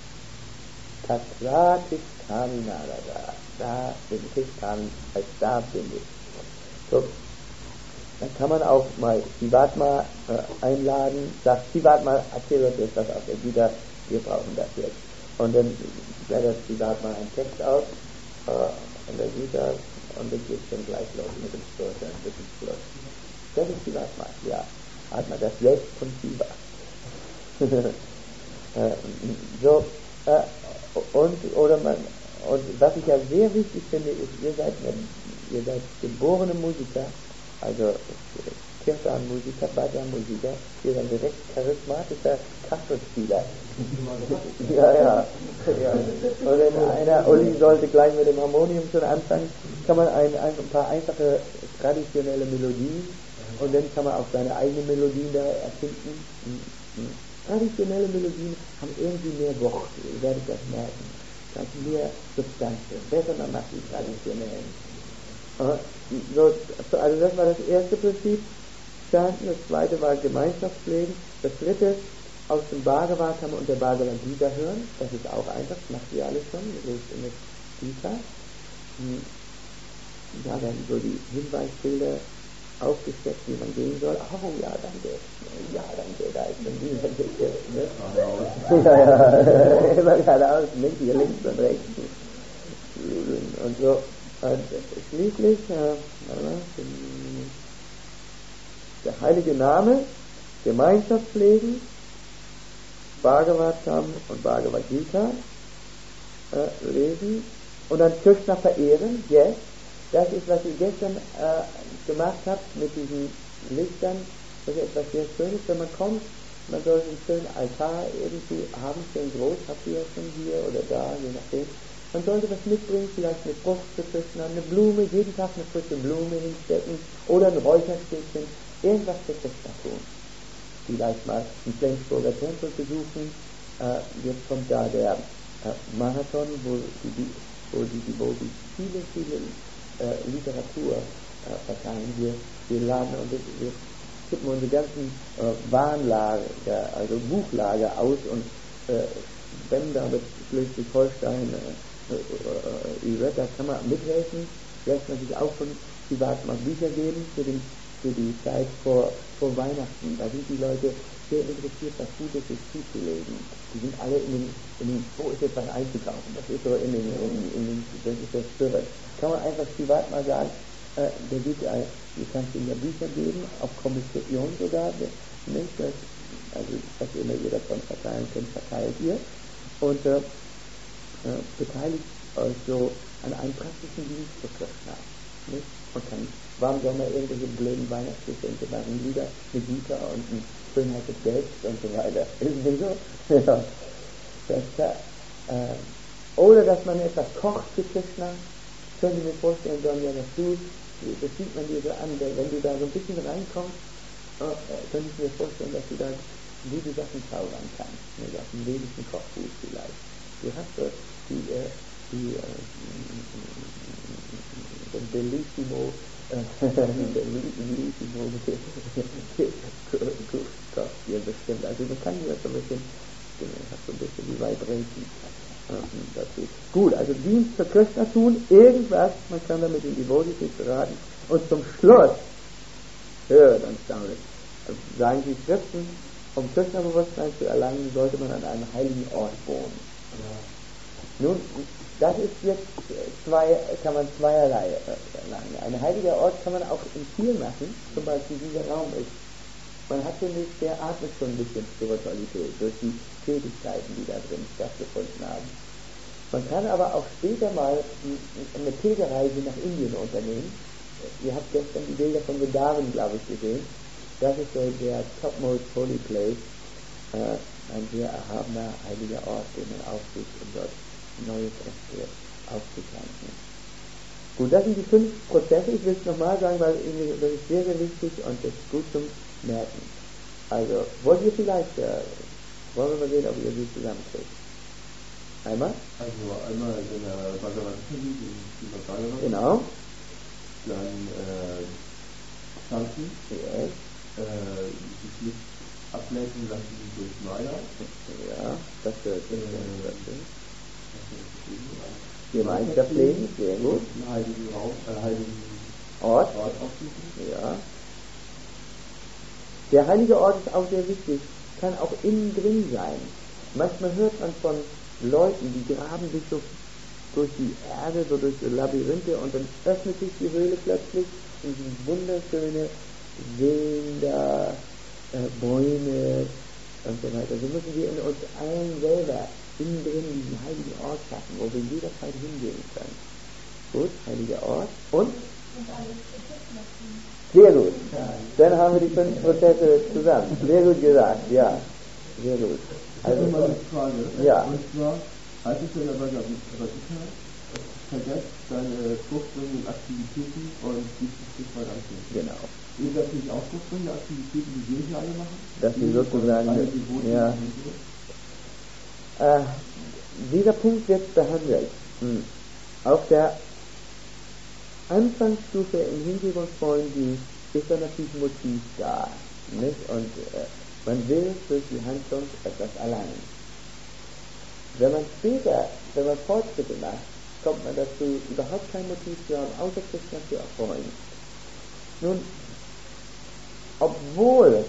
Tatratikami Narada. Da bin ich, als da bin ich. So, dann kann man auch mal Shivatma einladen, sagt Shivatma, erzähl uns jetzt was aus der Gita, wir brauchen das jetzt. Und dann blättert Shivatma einen Text aus von der Gita und dann geht es dann gleich los mit dem Schluss. Das ist Shivatma, ja. Hat man das selbst von Shiva. Und was ich ja sehr wichtig finde, ist, ihr seid geborene Musiker, also Kirtan-Musiker, Bhajan-Musiker, ihr seid direkt charismatischer Kasperspieler. ja. Und wenn Uli sollte gleich mit dem Harmonium schon anfangen, kann man ein paar einfache traditionelle Melodien und dann kann man auch seine eigenen Melodien da erfinden. Traditionelle Melodien haben irgendwie mehr Wucht, ihr werdet das merken. Das hat mehr Substanz. Besser man macht die traditionellen. Also das war das erste Prinzip, Chanten. Das zweite war Gemeinschaftspflegen. Das dritte, aus dem Bhagavatam und der Bhagavad Gita hören. Das ist auch einfach, das macht ihr alle schon, das ist in der Gita. Da werden so die Hinweisbilder aufgesteckt, wie man gehen soll. Oh ja, danke, da ist ein dieser Bitte. Ne? Ja, immer geradeaus, nicht hier links und rechts. Und so. Und schließlich, der heilige Name, Gemeinschaft pflegen, Bhagavatam und Bhagavad Gita lesen und dann Krishna verehren, yes. Das ist, was ihr gestern gemacht habt mit diesen Lichtern. Das ist etwas sehr Schönes, wenn man kommt. Man soll einen schönen Altar irgendwie haben, schön groß, habt ihr ja schon hier oder da, je nachdem. Man sollte was mitbringen, vielleicht eine Frucht zu Krishna, eine Blume, jeden Tag eine frische Blume hinstecken oder ein Räucherstäbchen, irgendwas für Krishna tun. Vielleicht mal einen Flensburger Tempel besuchen. Jetzt kommt da der Marathon, wo die viele Literatur verteilen. Wir laden und wir kippen unsere ganzen Warenlager, also Buchlager aus und wenn da mit Schleswig-Holstein da kann man mithelfen, lässt man sich auch von privat mal Bücher geben für die Zeit vor Weihnachten. Da sind die Leute sehr interessiert, was Gutes ist zuzulegen. Die sind alle wo ist jetzt was einzukaufen? Das ist so das ist der Spirit. Kann man einfach privat mal sagen, du kannst ihm ja Bücher geben, auf Kommission sogar, nicht? Also was immer ihr davon verteilen könnt, verteilt ihr. Und beteiligt euch so an einem praktischen Dienst für Krishna. Nicht? Und warum soll man irgendwelche blöden Weihnachtsgeschenke machen? Lieber eine Gita und eine Schönheit des Selbst und so weiter. Ist es nicht so? Ja. Oder dass man etwas kocht für Krishna. Könnt ihr mir vorstellen, Sonja, das sieht man dir so an, wenn du da so ein bisschen reinkommst, könnte ich mir vorstellen, dass du da gute Sachen zaubern kannst. Aus dem vedischen Kochbuch vielleicht. Du hast dort den Bellissimo kocht dir bestimmt. Also du kannst dir das so ein bisschen, hast so ein bisschen die Vibration dazu. Gut, also Dienst für Krishna tun, irgendwas, man kann damit in die Bodhi beraten. Und zum Schluss, hört und staunend, sagen die Schriften, um Krishna-Bewusstsein zu erlangen, sollte man an einem heiligen Ort wohnen. Ja. Nun, das ist jetzt kann man zweierlei erlangen. Ein heiliger Ort kann man auch im Ziel machen, zum Beispiel dieser Raum ist. Man hat schon der atmet schon ein bisschen Spiritualität durch die Tätigkeiten, die da drin stattgefunden haben. Man kann aber auch später mal eine Pilgerreise nach Indien unternehmen. Ihr habt gestern die Bilder von Vrindavan, glaube ich, gesehen. Das ist so der topmost holy place, ein sehr erhabener, heiliger Ort, den man aufsucht, um dort neue Kräfte aufzutanken. Gut, das sind die 5 Prozesse. Ich will es nochmal sagen, weil das ist sehr, sehr wichtig und das ist gut zum Merken. Also, wollt ihr vielleicht, wollen wir mal sehen, ob ihr sie zusammenkriegt. Einmal? Also einmal in der Bhagavad Gita, Genau. Dann Tanzen, Yes. sich nicht ablenken lassen durch Maya. Ja, das gehört Gemeinschaftsleben, sehr gut. Einen heiligen Raum, heiligen Ort aufsuchen. Ja. Der heilige Ort ist auch sehr wichtig, kann auch innen drin sein. Manchmal hört man von Leuten, die graben sich so durch die Erde, so durch die Labyrinthe und dann öffnet sich die Höhle plötzlich und sind wunderschöne Seen da, Bäume und so weiter. So müssen wir in uns allen selber innen drin diesen heiligen Ort schaffen, wo wir jederzeit hingehen können. Gut, heiliger Ort. Und? Sehr gut. Dann haben wir die 5 Prozesse zusammen. Sehr gut gesagt, ja. Sehr gut. Also mal eine Frage. Ja. Und zwar, heißt es ja in der Bhagavad Gita, vergesst deine fruchtbringenden Aktivitäten und gibst es dich mal anziehen. Genau. Sind das nicht auch fruchtbringende Aktivitäten, die wir hier alle machen? Dass wir sozusagen, ja. Dieser Punkt wird behandelt. Auf der Anfangsstufe im hingebungsvollen Dienst ist da natürlich ein Motiv da. Nicht? Und man will durch die Handlung etwas erlangen. Wenn man Fortschritte macht, kommt man dazu, überhaupt kein Motiv zu haben, außer Krishna zu erfreuen. Nun, obwohl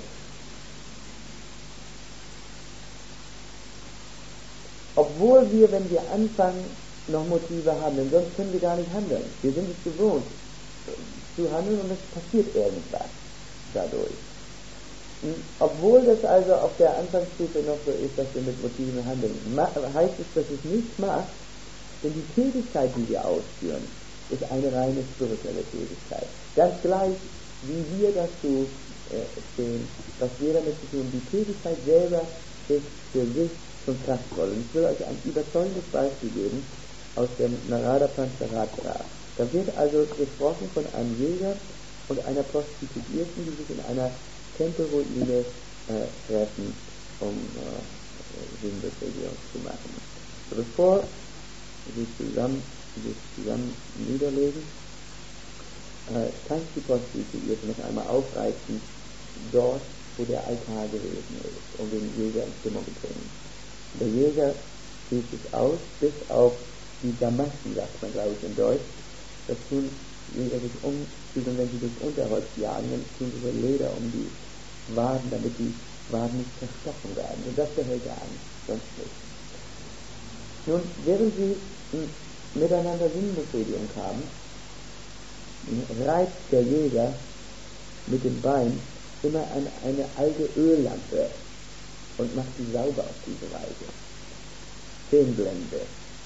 wir, wenn wir anfangen, noch Motive haben, denn sonst können wir gar nicht handeln. Wir sind es gewohnt zu handeln und es passiert irgendwas dadurch. Obwohl das also auf der Anfangsstufe noch so ist, dass wir mit Motiven handeln, heißt es, dass es nichts macht, denn die Tätigkeit, die wir ausführen, ist eine reine spirituelle Tätigkeit. Ganz gleich, wie wir dazu stehen, was wir damit zu tun, die Tätigkeit selber ist für sich schon kraftvoll. Und ich will euch ein überzeugendes Beispiel geben aus dem Narada Pancharatra. Da wird also gesprochen von einem Jäger und einer Prostituierten, die sich in einer Tempelruine treffen, um Sinnbefriedigung zu machen. So, bevor sie zusammen niederlegen, tanzt die Prostituierte noch einmal aufreizend dort, wo der Altar gewesen ist, um den Jäger in Stimmung zu bringen. Der Jäger zieht sich aus, bis auf die Damaschen, sagt man glaube ich in Deutsch. Das tun Jäger sich umziehen, wenn sie durchs Unterholz jagen, dann tun sie so Leder um die Waden, damit die Waden nicht zerstochen werden. Und das behält er an, sonst nicht. Nun, während sie miteinander Sinnbefriedigung haben, reibt der Jäger mit dem Bein immer an eine alte Öllampe und macht sie sauber auf diese Weise. Szenenblende.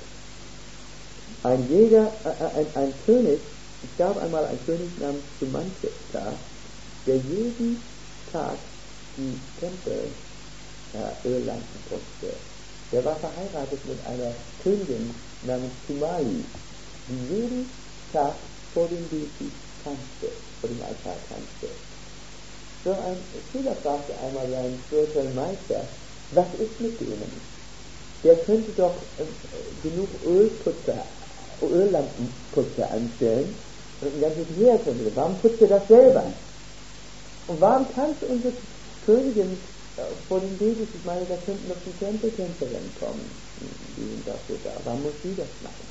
Ein König, es gab einmal einen König namens Sumanchita, der jeden Tag die Tempel Öllampen putzte. Der war verheiratet mit einer Königin namens Sumali, die jeden Tag vor dem Devi tanzte, vor dem Altar tanzte. So ein Schüler fragte einmal seinen spirituellen Meister, was ist mit denen? Der könnte doch genug Öllampenputzer anstellen und ein ganzes Heer könnte. Warum putzt er das selber? Und warum tanzt unsere Königin vor den Devis? Ich meine, da könnten doch die Tempeltänzerinnen kommen. Die sind dafür da. Warum muss sie das machen?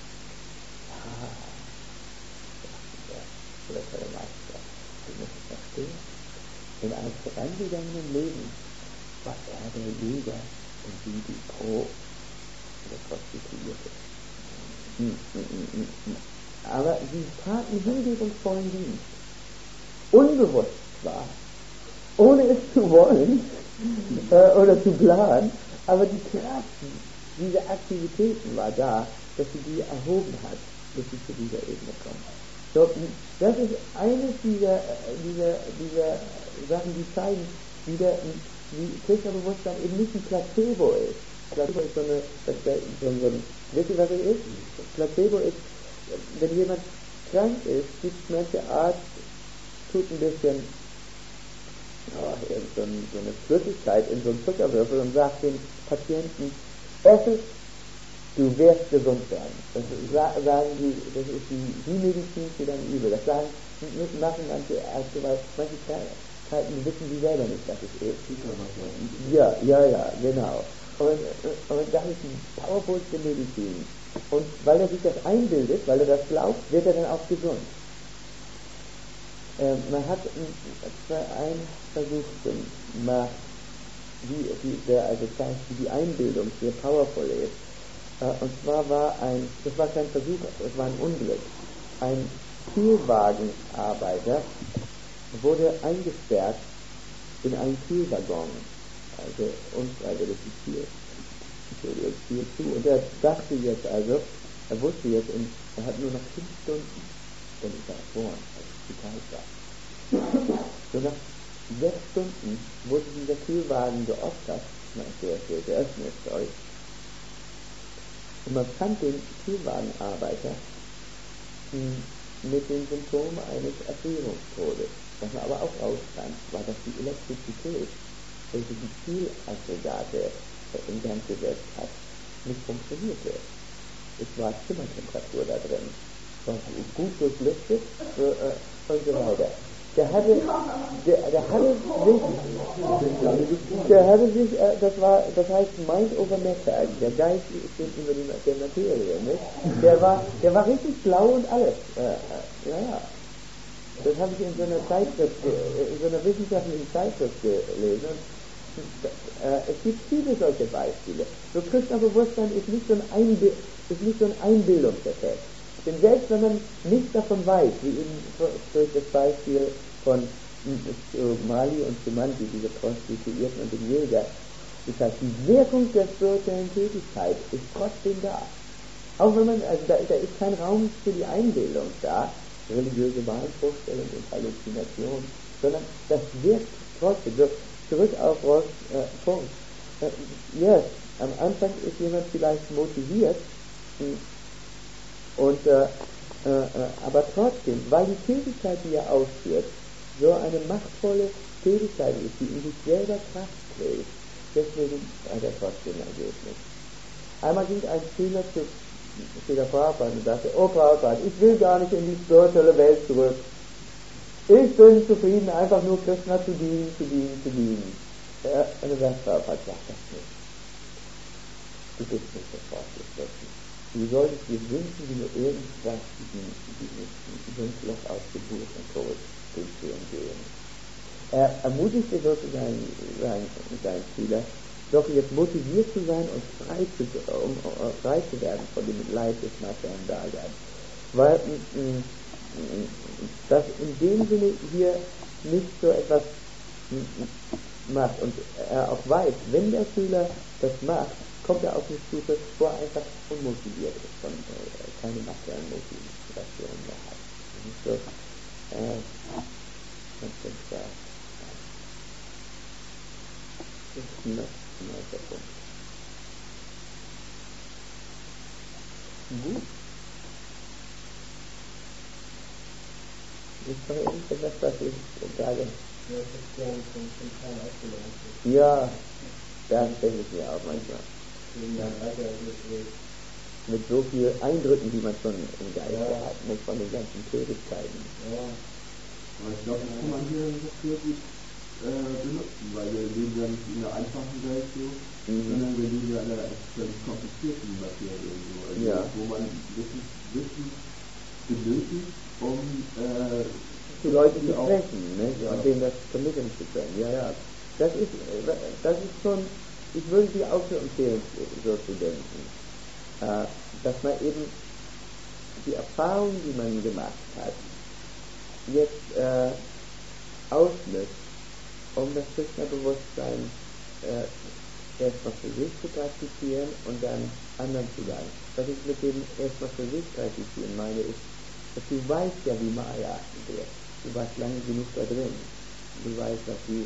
Der Meister, du musst verstehen, in einem vorangegangenen Leben war er der Jäger und sie die Pro der Prostituierte. Aber sie taten hingebungsvollen Dienst. Unbewusst zwar, ohne es zu wollen oder zu planen, aber die Kraft dieser Aktivitäten war da dass sie die erhoben hat, bis sie zu dieser Ebene kommt. So, das ist eines dieser Sachen, die zeigen, wie Krishna-Bewusstsein eben nicht ein Placebo ist. Placebo ist wisst ihr, was es ist? Placebo ist, wenn jemand krank ist, gibt es manche Arzt, tut ein bisschen so eine Flüssigkeit in so einen Zuckerwürfel und sagt dem Patienten, ess es, du wirst gesund werden. Das sagen die, das ist die Medizin für dein Übel. Das machen manche Ärzte, weil manche Zeiten wissen sie selber nicht, was es ist. Ja, genau. Und das ist die powerfulste Medizin. Und weil er sich das einbildet, weil er das glaubt, wird er dann auch gesund. Man hat einen Versuch gemacht, der also zeigt, wie die Einbildung sehr powerful ist. Und zwar das war kein Versuch, es war ein Unglück. Ein Kühlwagenarbeiter wurde eingesperrt in einen Kühlwaggon, also unfreiwillig die Tür zu. Und er dachte jetzt also, er wusste jetzt, er hat nur noch 5 Stunden, wenn ich da vorn, als es zu kalt war. So nach 6 Stunden wurde dieser Kühlwagen geöffnet, und man fand den Kühlwagenarbeiter mit den Symptomen eines Erfrierungstodes. Was man aber auch rausfand, war, dass die Elektrizität, welche die Kühlaggregate in Gang gesetzt hat, nicht funktionierte. Es war Zimmertemperatur da drin, war gut durchlüftet und so weiter. Der hatte sich, das heißt Mind over Matter, der Geist steht über der Materie, nicht? Der war richtig blau und alles. Das habe ich in so einer Zeitschrift, in so einer wissenschaftlichen Zeitschrift gelesen. Es gibt viele solche Beispiele. So Krishna-Bewusstsein ist nicht so ein Einbildungseffekt. Denn selbst wenn man nichts davon weiß, wie eben durch das Beispiel von Mali und Sumanti, diese Prostituierten und dem Jäger, das heißt, die Wirkung der spirituellen Tätigkeit ist trotzdem da. Auch wenn man, also da ist kein Raum für die Einbildung da, religiöse Wahnvorstellung und Halluzination, sondern das wirkt trotzdem. So, zurück auf Ross Punkt. Yes, am Anfang ist jemand vielleicht motiviert, aber trotzdem, weil die Tätigkeit, die er ausführt, so eine machtvolle Tätigkeit ist, die in sich selber Kraft trägt, deswegen hat er trotzdem ein Ergebnis. Einmal ging ein Schüler zu der Prabhupada und sagte, oh Prabhupada, ich will gar nicht in die spirituelle Welt zurück. Ich bin zufrieden, einfach nur Krishna zu dienen. Und dann sagt Prabhupada, sag das nicht. Du bist nicht so fortgeschritten. Du solltest dir wünschen, wie nur irgendwas diesen Loch aus Geburt und Tod zu umgehen. Er ermutigte sozusagen seinen Schüler, doch jetzt motiviert zu sein und frei zu werden von dem Leid des materiellen Daseins. Weil das in dem Sinne hier nicht so etwas macht und er auch weiß, wenn der Schüler das macht, kommt er auf eine Stufe, wo er einfach unmotiviert ist und keine materiellen Motivationen mehr hat. So, das ist ein neuer Punkt. Gut. Ist noch irgendetwas, was ich sage? Ja, das denke ich mir auch manchmal. Mit so vielen Eindrücken, die man schon im Geist hat, nicht von den ganzen Tätigkeiten. Ja. Aber ich glaube, das kann man hier sehr gut benutzen, weil wir leben ja nicht in einer einfachen Welt so, sondern wir leben ja in einer extrem komplizierten Materie so, also wo man wirklich Wissen benötigt, um zu Leuten zu sprechen, ne? Und denen das vermitteln zu können. Ja. Das ist schon, ich würde dir auch so empfehlen, so zu denken, dass man eben die Erfahrung, die man gemacht hat, jetzt ausnutzt, um das Krishna-Bewusstsein erstmal für sich zu praktizieren und dann anderen zu sagen. Was ich mit dem erstmal für sich praktizieren meine, ist, dass du weißt ja, wie Maya wird. Du warst lange genug da drin. Du weißt, was die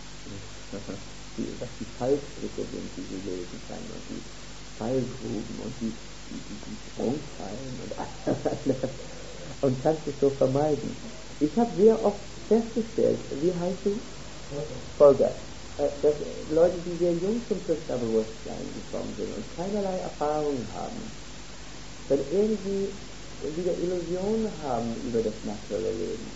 Fallstricke sind, die du lesen kannst, und die Fallgruben und die Sprungfallen und alles. Und kannst es so vermeiden. Ich habe sehr oft festgestellt, wie heißt du? Volker. Dass Leute, die sehr jung zum Krishna-Bewusstsein gekommen sind und keinerlei Erfahrungen haben, dann irgendwie wieder Illusionen haben über das materielle Leben.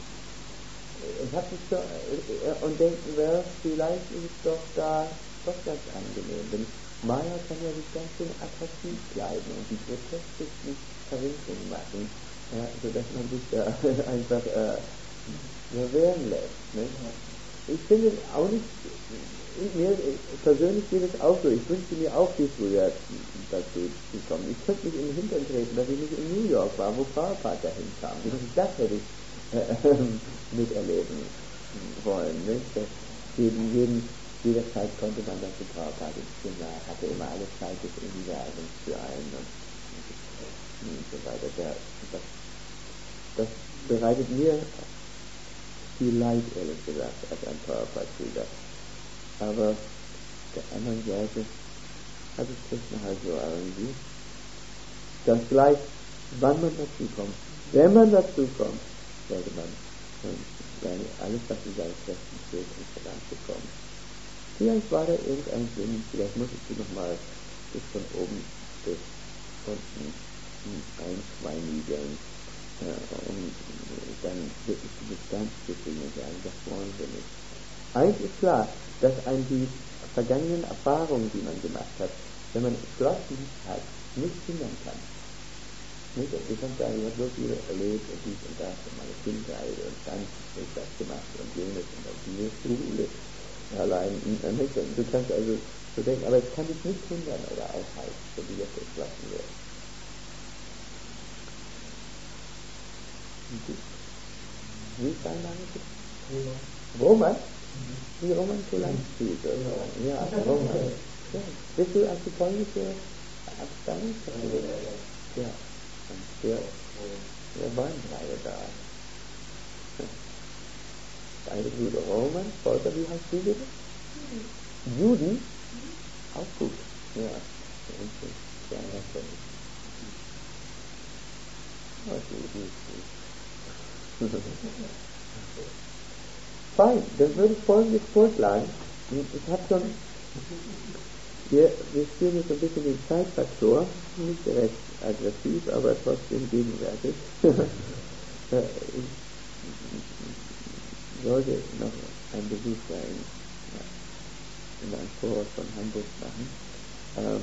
Und denken, vielleicht ist es doch ganz angenehm, denn Maya kann ja sich ganz schön attraktiv kleiden und die groteskischsten Verwinklungen machen, sodass man sich da einfach verwehren lässt. Ne? Ich finde auch nicht, mir persönlich geht es auch so, ich wünschte mir auch viel früher dazu zu kommen. Ich könnte nicht in den Hintern treten, dass ich nicht in New York war, wo Prabhupada hinkam. Das hätte ich miterleben wollen. Nicht? Jederzeit konnte man das zu Prabhupada ins Zimmer, hatte immer alle Zeit des Universums für einen und so weiter. Das bereitet mir viel Leid, ehrlich gesagt, als ein Prabhupada-Krieger. Aber der anderen Seite hat es Krishna halt so arrangiert, dass gleich, wann man dazu kommt, wenn man dazu kommt, sollte man alles, was in seinen Kräften steht, ins Verdacht bekommen. Vielleicht war da irgendein Sinn, vielleicht muss ich sie nochmal bis von oben bis unten einschweinigen, und dann wirklich die Distanz zu kriegen und sagen, das wollen wir nicht. Eins ist klar, dass einen die vergangenen Erfahrungen, die man gemacht hat, wenn man geschlossen hat, nicht hindern kann. Nicht? Und ich kann sagen, ich habe so viel erlebt und dies und das und meine Kindheit und dann habe ich das gemacht und jenes und auch diese Schule allein. Nicht? Und du kannst also so denken, aber es kann dich nicht hindern oder aufhalten, wenn du jetzt geschlossen wirst. Wie ist dein Name? Roman? Wie Roman Polanski, ja, Roman. Ja. Bist du als die polnische Abstammung? Ja. Und wir waren beide da. Deine Brüder Roman, Volker, wie heißt du bitte? Juden? Auch gut. Ja. Ja, das ist Fein, dann würde ich Folgendes vorschlagen. Ich habe schon, wir spielen jetzt ein bisschen den Zeitfaktor, nicht direkt aggressiv, aber trotzdem gegenwärtig. Ich sollte noch einen Besuch in einem Vorort von Hamburg machen.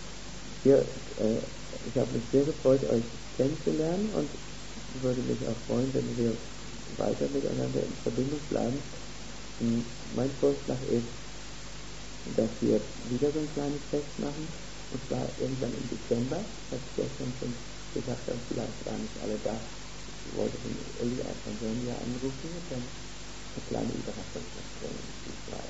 Ich habe mich sehr gefreut, euch kennenzulernen und würde mich auch freuen, wenn wir weiter miteinander in Verbindung bleiben. Mein Vorschlag ist, dass wir wieder so ein kleines Fest machen, und zwar irgendwann im Dezember, was ich gestern schon gesagt habe, vielleicht waren nicht alle da. Ich wollte den Uli aus Tansania anrufen und dann eine kleine Überraschung bringen, diesmal.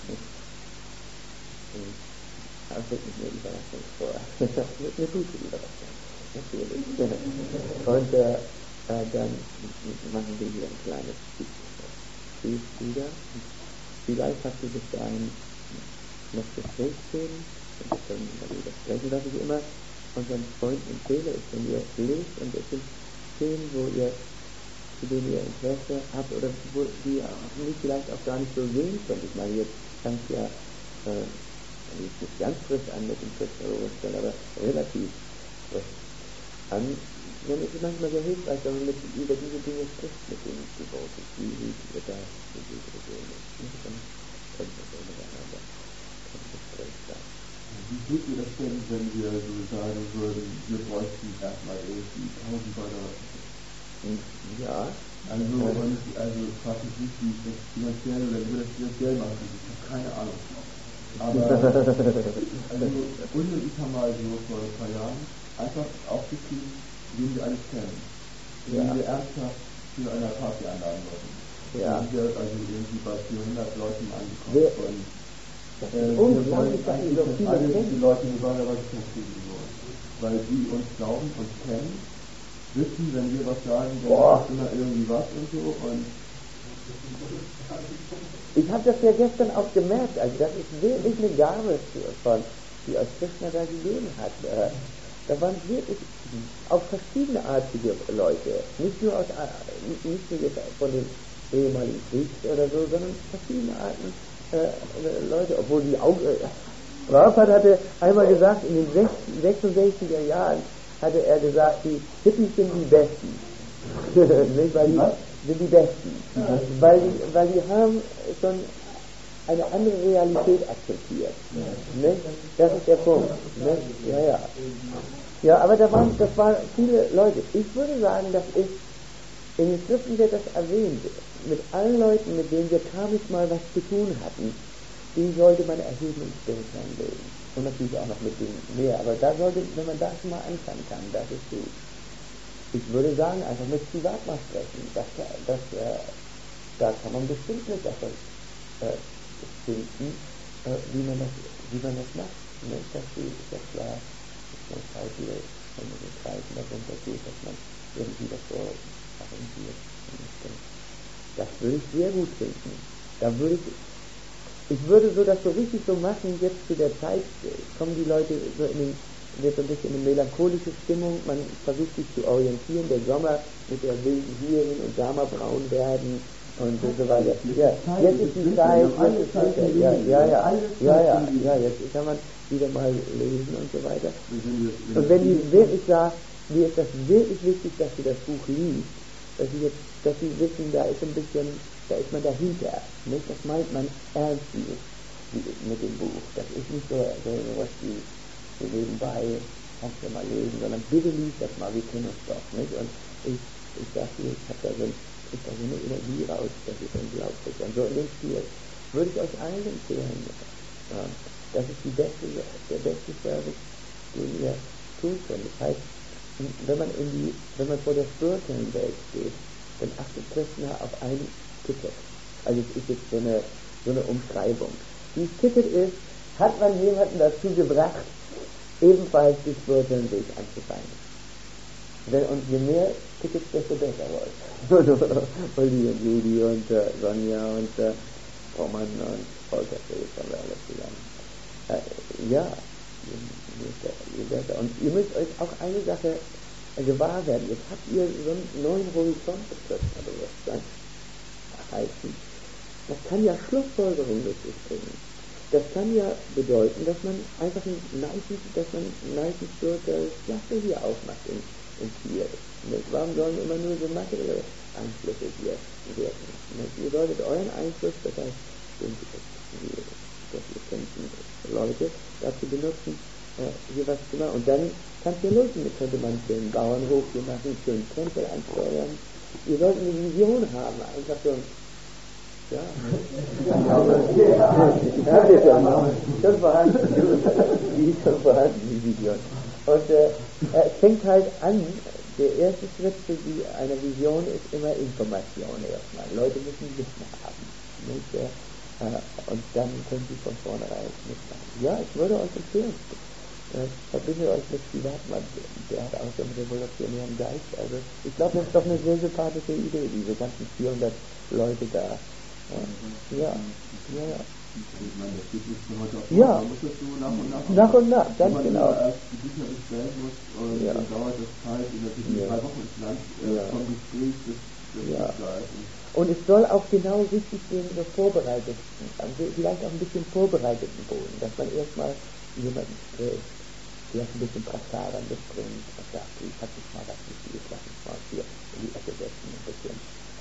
Das wird nicht eine Überraschung vor. Das wird eine gute Überraschung, natürlich. Und dann machen wir hier ein kleines Spiel wieder. Vielleicht hast du bis dahin noch Gesprächsthemen, und wir können darüber sprechen. Was ich immer unseren Freunden empfehle, ist, wenn ihr lest und es sind Themen, zu denen ihr Interesse habt oder die nicht vielleicht auch gar nicht so sehen könnt. Ich meine, jetzt fängt ja nicht ganz frisch an mit dem Krishna-Bewusstsein, aber relativ frisch an. Dann ist es manchmal sehr hilfreich, wenn man über diese Dinge spricht, mit denen es gebaut ist. Wie seht ihr das? Wie seht ihr das? Dann könnte das auch miteinander ein Gespräch sein. Wie tut ihr das denn, wenn wir so sagen würden, wir bräuchten erstmal irgendwie $1000? Ja. Also praktisch nicht, wie ich das finanziell oder wie wir das finanziell machen. Ich habe keine Ahnung. Aber Uli und ich haben mal so vor ein paar Jahren einfach aufgeschrieben, wen wir alles kennen. Wen wir ernsthaft zu einer Party einladen wollten. Ja. Und wir also irgendwie bei 400 Leuten angekommen. ist unglaublich, dass wir so viele alle kennen. die Leute normalerweise kriegen sollen. Weil die uns glauben und kennen, wissen, wenn wir was sagen, dann ist immer irgendwie was und so. Und ich habe das ja gestern auch gemerkt, also das ist wirklich eine Gabe die euch Krishna da gegeben hat. Da waren wirklich auch verschiedenartige Leute, nicht nur jetzt von den ehemaligen Kriegs oder so, sondern verschiedene Arten Leute, obwohl die auch Prabhupada hatte einmal gesagt, in den 66er Jahren hatte er gesagt, die Hippies sind die Besten. Nicht, weil die sind die Besten. Weil die haben schon eine andere Realität akzeptiert. Nicht? Das ist der Punkt. Nicht? Ja. Ja, aber das waren viele Leute. Ich würde sagen, dass in den Schriften wird das erwähnt. Mit allen Leuten, mit denen wir karmisch mal was zu tun hatten, die sollte man Erhebungsbild anlegen. Und natürlich auch noch mit denen mehr. Aber da sollte, wenn man da schon mal anfangen kann, das ist gut. Ich würde sagen, einfach mit Privatma sprechen. Da kann man bestimmt eine Sache finden, wie man das macht. Nicht? Das ist ja klar, dass man halt wieder von den Kreisen darunter geht, dass man irgendwie das so arrangiert. Das würde ich sehr gut finden. Ich würde das so richtig so machen, jetzt zu der Zeit kommen die Leute so wird so ein bisschen eine melancholische Stimmung, man versucht sich zu orientieren, der Sommer mit der wilden Hierin und da mal braun werden und so weiter. Ja, jetzt ist die Zeit, jetzt kann man wieder mal lesen und so weiter. Und wenn die wirklich sagt, mir ist das wirklich wichtig, dass sie das Buch liest, dass sie wissen, da ist man dahinter, nicht? Das meint man ernst mit dem Buch. Das ist nicht so was wie so nebenbei, kannst du mal lesen, sondern bitte lies das mal, wir kennen uns doch, nicht? Und ich dachte, ich habe da so eine Energie raus, das ist unglaublich. Und so in dem Stil würde ich euch allen empfehlen, das ist der beste Service, den ihr tun könnt. Das heißt, wenn man vor der spirituellen Welt steht, dann achtet Krishna auf ein Ticket. Also es ist jetzt so eine Umschreibung. Dieses Ticket ist, hat man jemanden dazu gebracht, ebenfalls die spirituellen Weg anzufangen. Und je mehr Tickets, desto besser wollt. Judy und Sonja und Roman und Volker, das haben wir alle zusammen. Und ihr müsst euch auch eine Sache gewahr werden. Jetzt habt ihr so einen neuen Horizont Bewusstsein erhalten. Das kann ja Schlussfolgerungen mit sich bringen. Das kann ja bedeuten, dass man einfach ein nice spirituelles Klasse hier aufmacht im Tier. Warum sollen immer nur so materielle Einflüsse hier wirken? Ihr solltet euren Einfluss, das heißt, die bestimmten Leute dazu benutzen, hier was zu machen. Und dann kann es ja lösen. Könnte man für einen Bauernhof hier machen, für einen Tempel ansteuern. Ihr sollt eine Vision haben, einfach so ein schon vorhanden, die Vision. Und es fängt halt an, der erste Schritt für eine Vision ist immer Information erstmal. Leute müssen Wissen haben. Nicht? Und dann können sie von vornherein mitmachen. Ja, ich würde euch empfehlen, verbindet euch mit Privatmann, der hat auch so einen revolutionären Geist. Also ich glaube, das ist doch eine sehr sympathische Idee, diese ganzen 400 Leute da. Ja. Ja, nach und nach, ganz genau. Erst die Bücher bestellen muss und dann dauert das Zeit, in 3 Wochen ins Land, vom Gespräch bis da ist. Und es soll auch genau richtig gehen, so vorbereitet, also vielleicht auch ein bisschen vorbereiteten Boden, dass man erstmal jemanden stellt, vielleicht ein bisschen Prasada mitbringt und sagt, ich habe jetzt mal was gespielt, lass uns mal hier in die Ecke setzen, ein bisschen,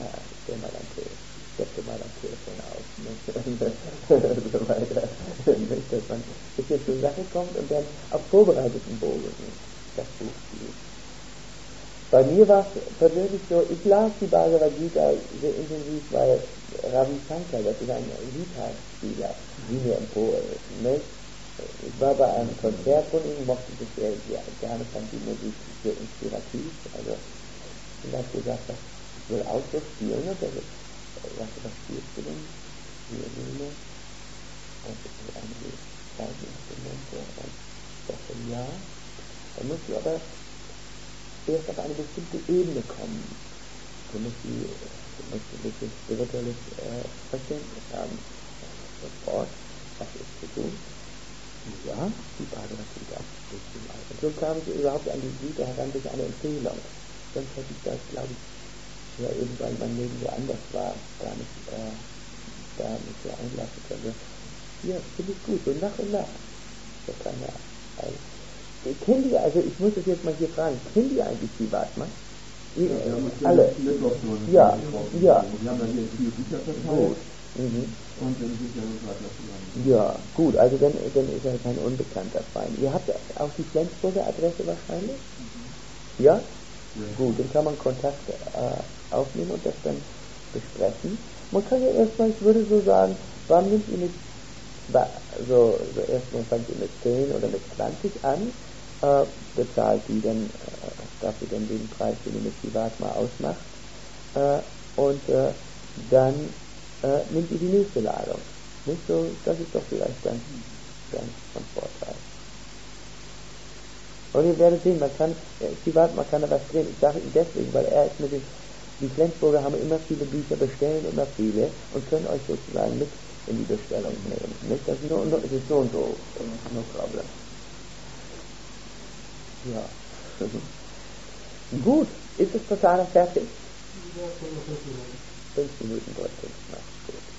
setze mal dein Telefon auf, und so weiter, dass man bis jetzt zur Sache kommt und dann auf vorbereiteten Boden das Buch spielt. Bei mir war es persönlich so, ich las die Bhagavad Gita sehr intensiv, weil Ravi Shankar, das ist ein Gita-Spieler, die mir empfohlen ist. Ich war bei einem Konzert von ihm, mochte das sehr gerne, fand die Musik sehr inspirativ. Also ich habe gesagt, ich will auch so spielen, und was spielst du denn? Violine. einige Zeicheninstrumente und das ja. Dann muss sie aber erst auf eine bestimmte Ebene kommen. Du musst ein bisschen spirituelles Verständnis haben. Sofort, was ist zu tun? Ja, die Bhagavad Gita. Und so kam ich überhaupt an die Gita heran durch eine Empfehlung. Sonst hätte ich das, glaube ich, ja irgendwann mein Leben so anders war, gar nicht da mich so einlassen können. Ja, finde ich gut, so nach und nach. So kann ja kennt ihr, also ich muss es jetzt mal hier fragen, kennt ihr eigentlich Jivatma? Alle? Ja, ja. Wir haben dann hier viele Bücher verteilt. Und dann sind ja noch weiter zusammen. Ja, gut, also dann ist er kein unbekannter Feind. Ihr habt auch die Flensburger Adresse wahrscheinlich? Ja? Gut, dann kann man Kontakt aufnehmen und das dann besprechen. Man kann ja erstmal, ich würde so sagen, warum nimmt ihr nicht so erstmal fangt ihr mit 10 oder mit 20 an, bezahlt die dann dafür dann den Preis, den ihr mit Jivatma ausmacht, und dann nimmt ihr die nächste Ladung. Nicht so, das ist doch vielleicht ganz von Vorteil. Und ihr werdet sehen, man kann da was drehen. Ich sage ihm deswegen, weil er ist die Flensburger haben immer viele Bücher, bestellen immer viele und können euch sozusagen mit in die Bestellung nehmen. Nicht? Das ist ist so und so. No problem. Ja. Gut, ist das Verfahren fertig? 5 Minuten bräuchte ich noch. Gut.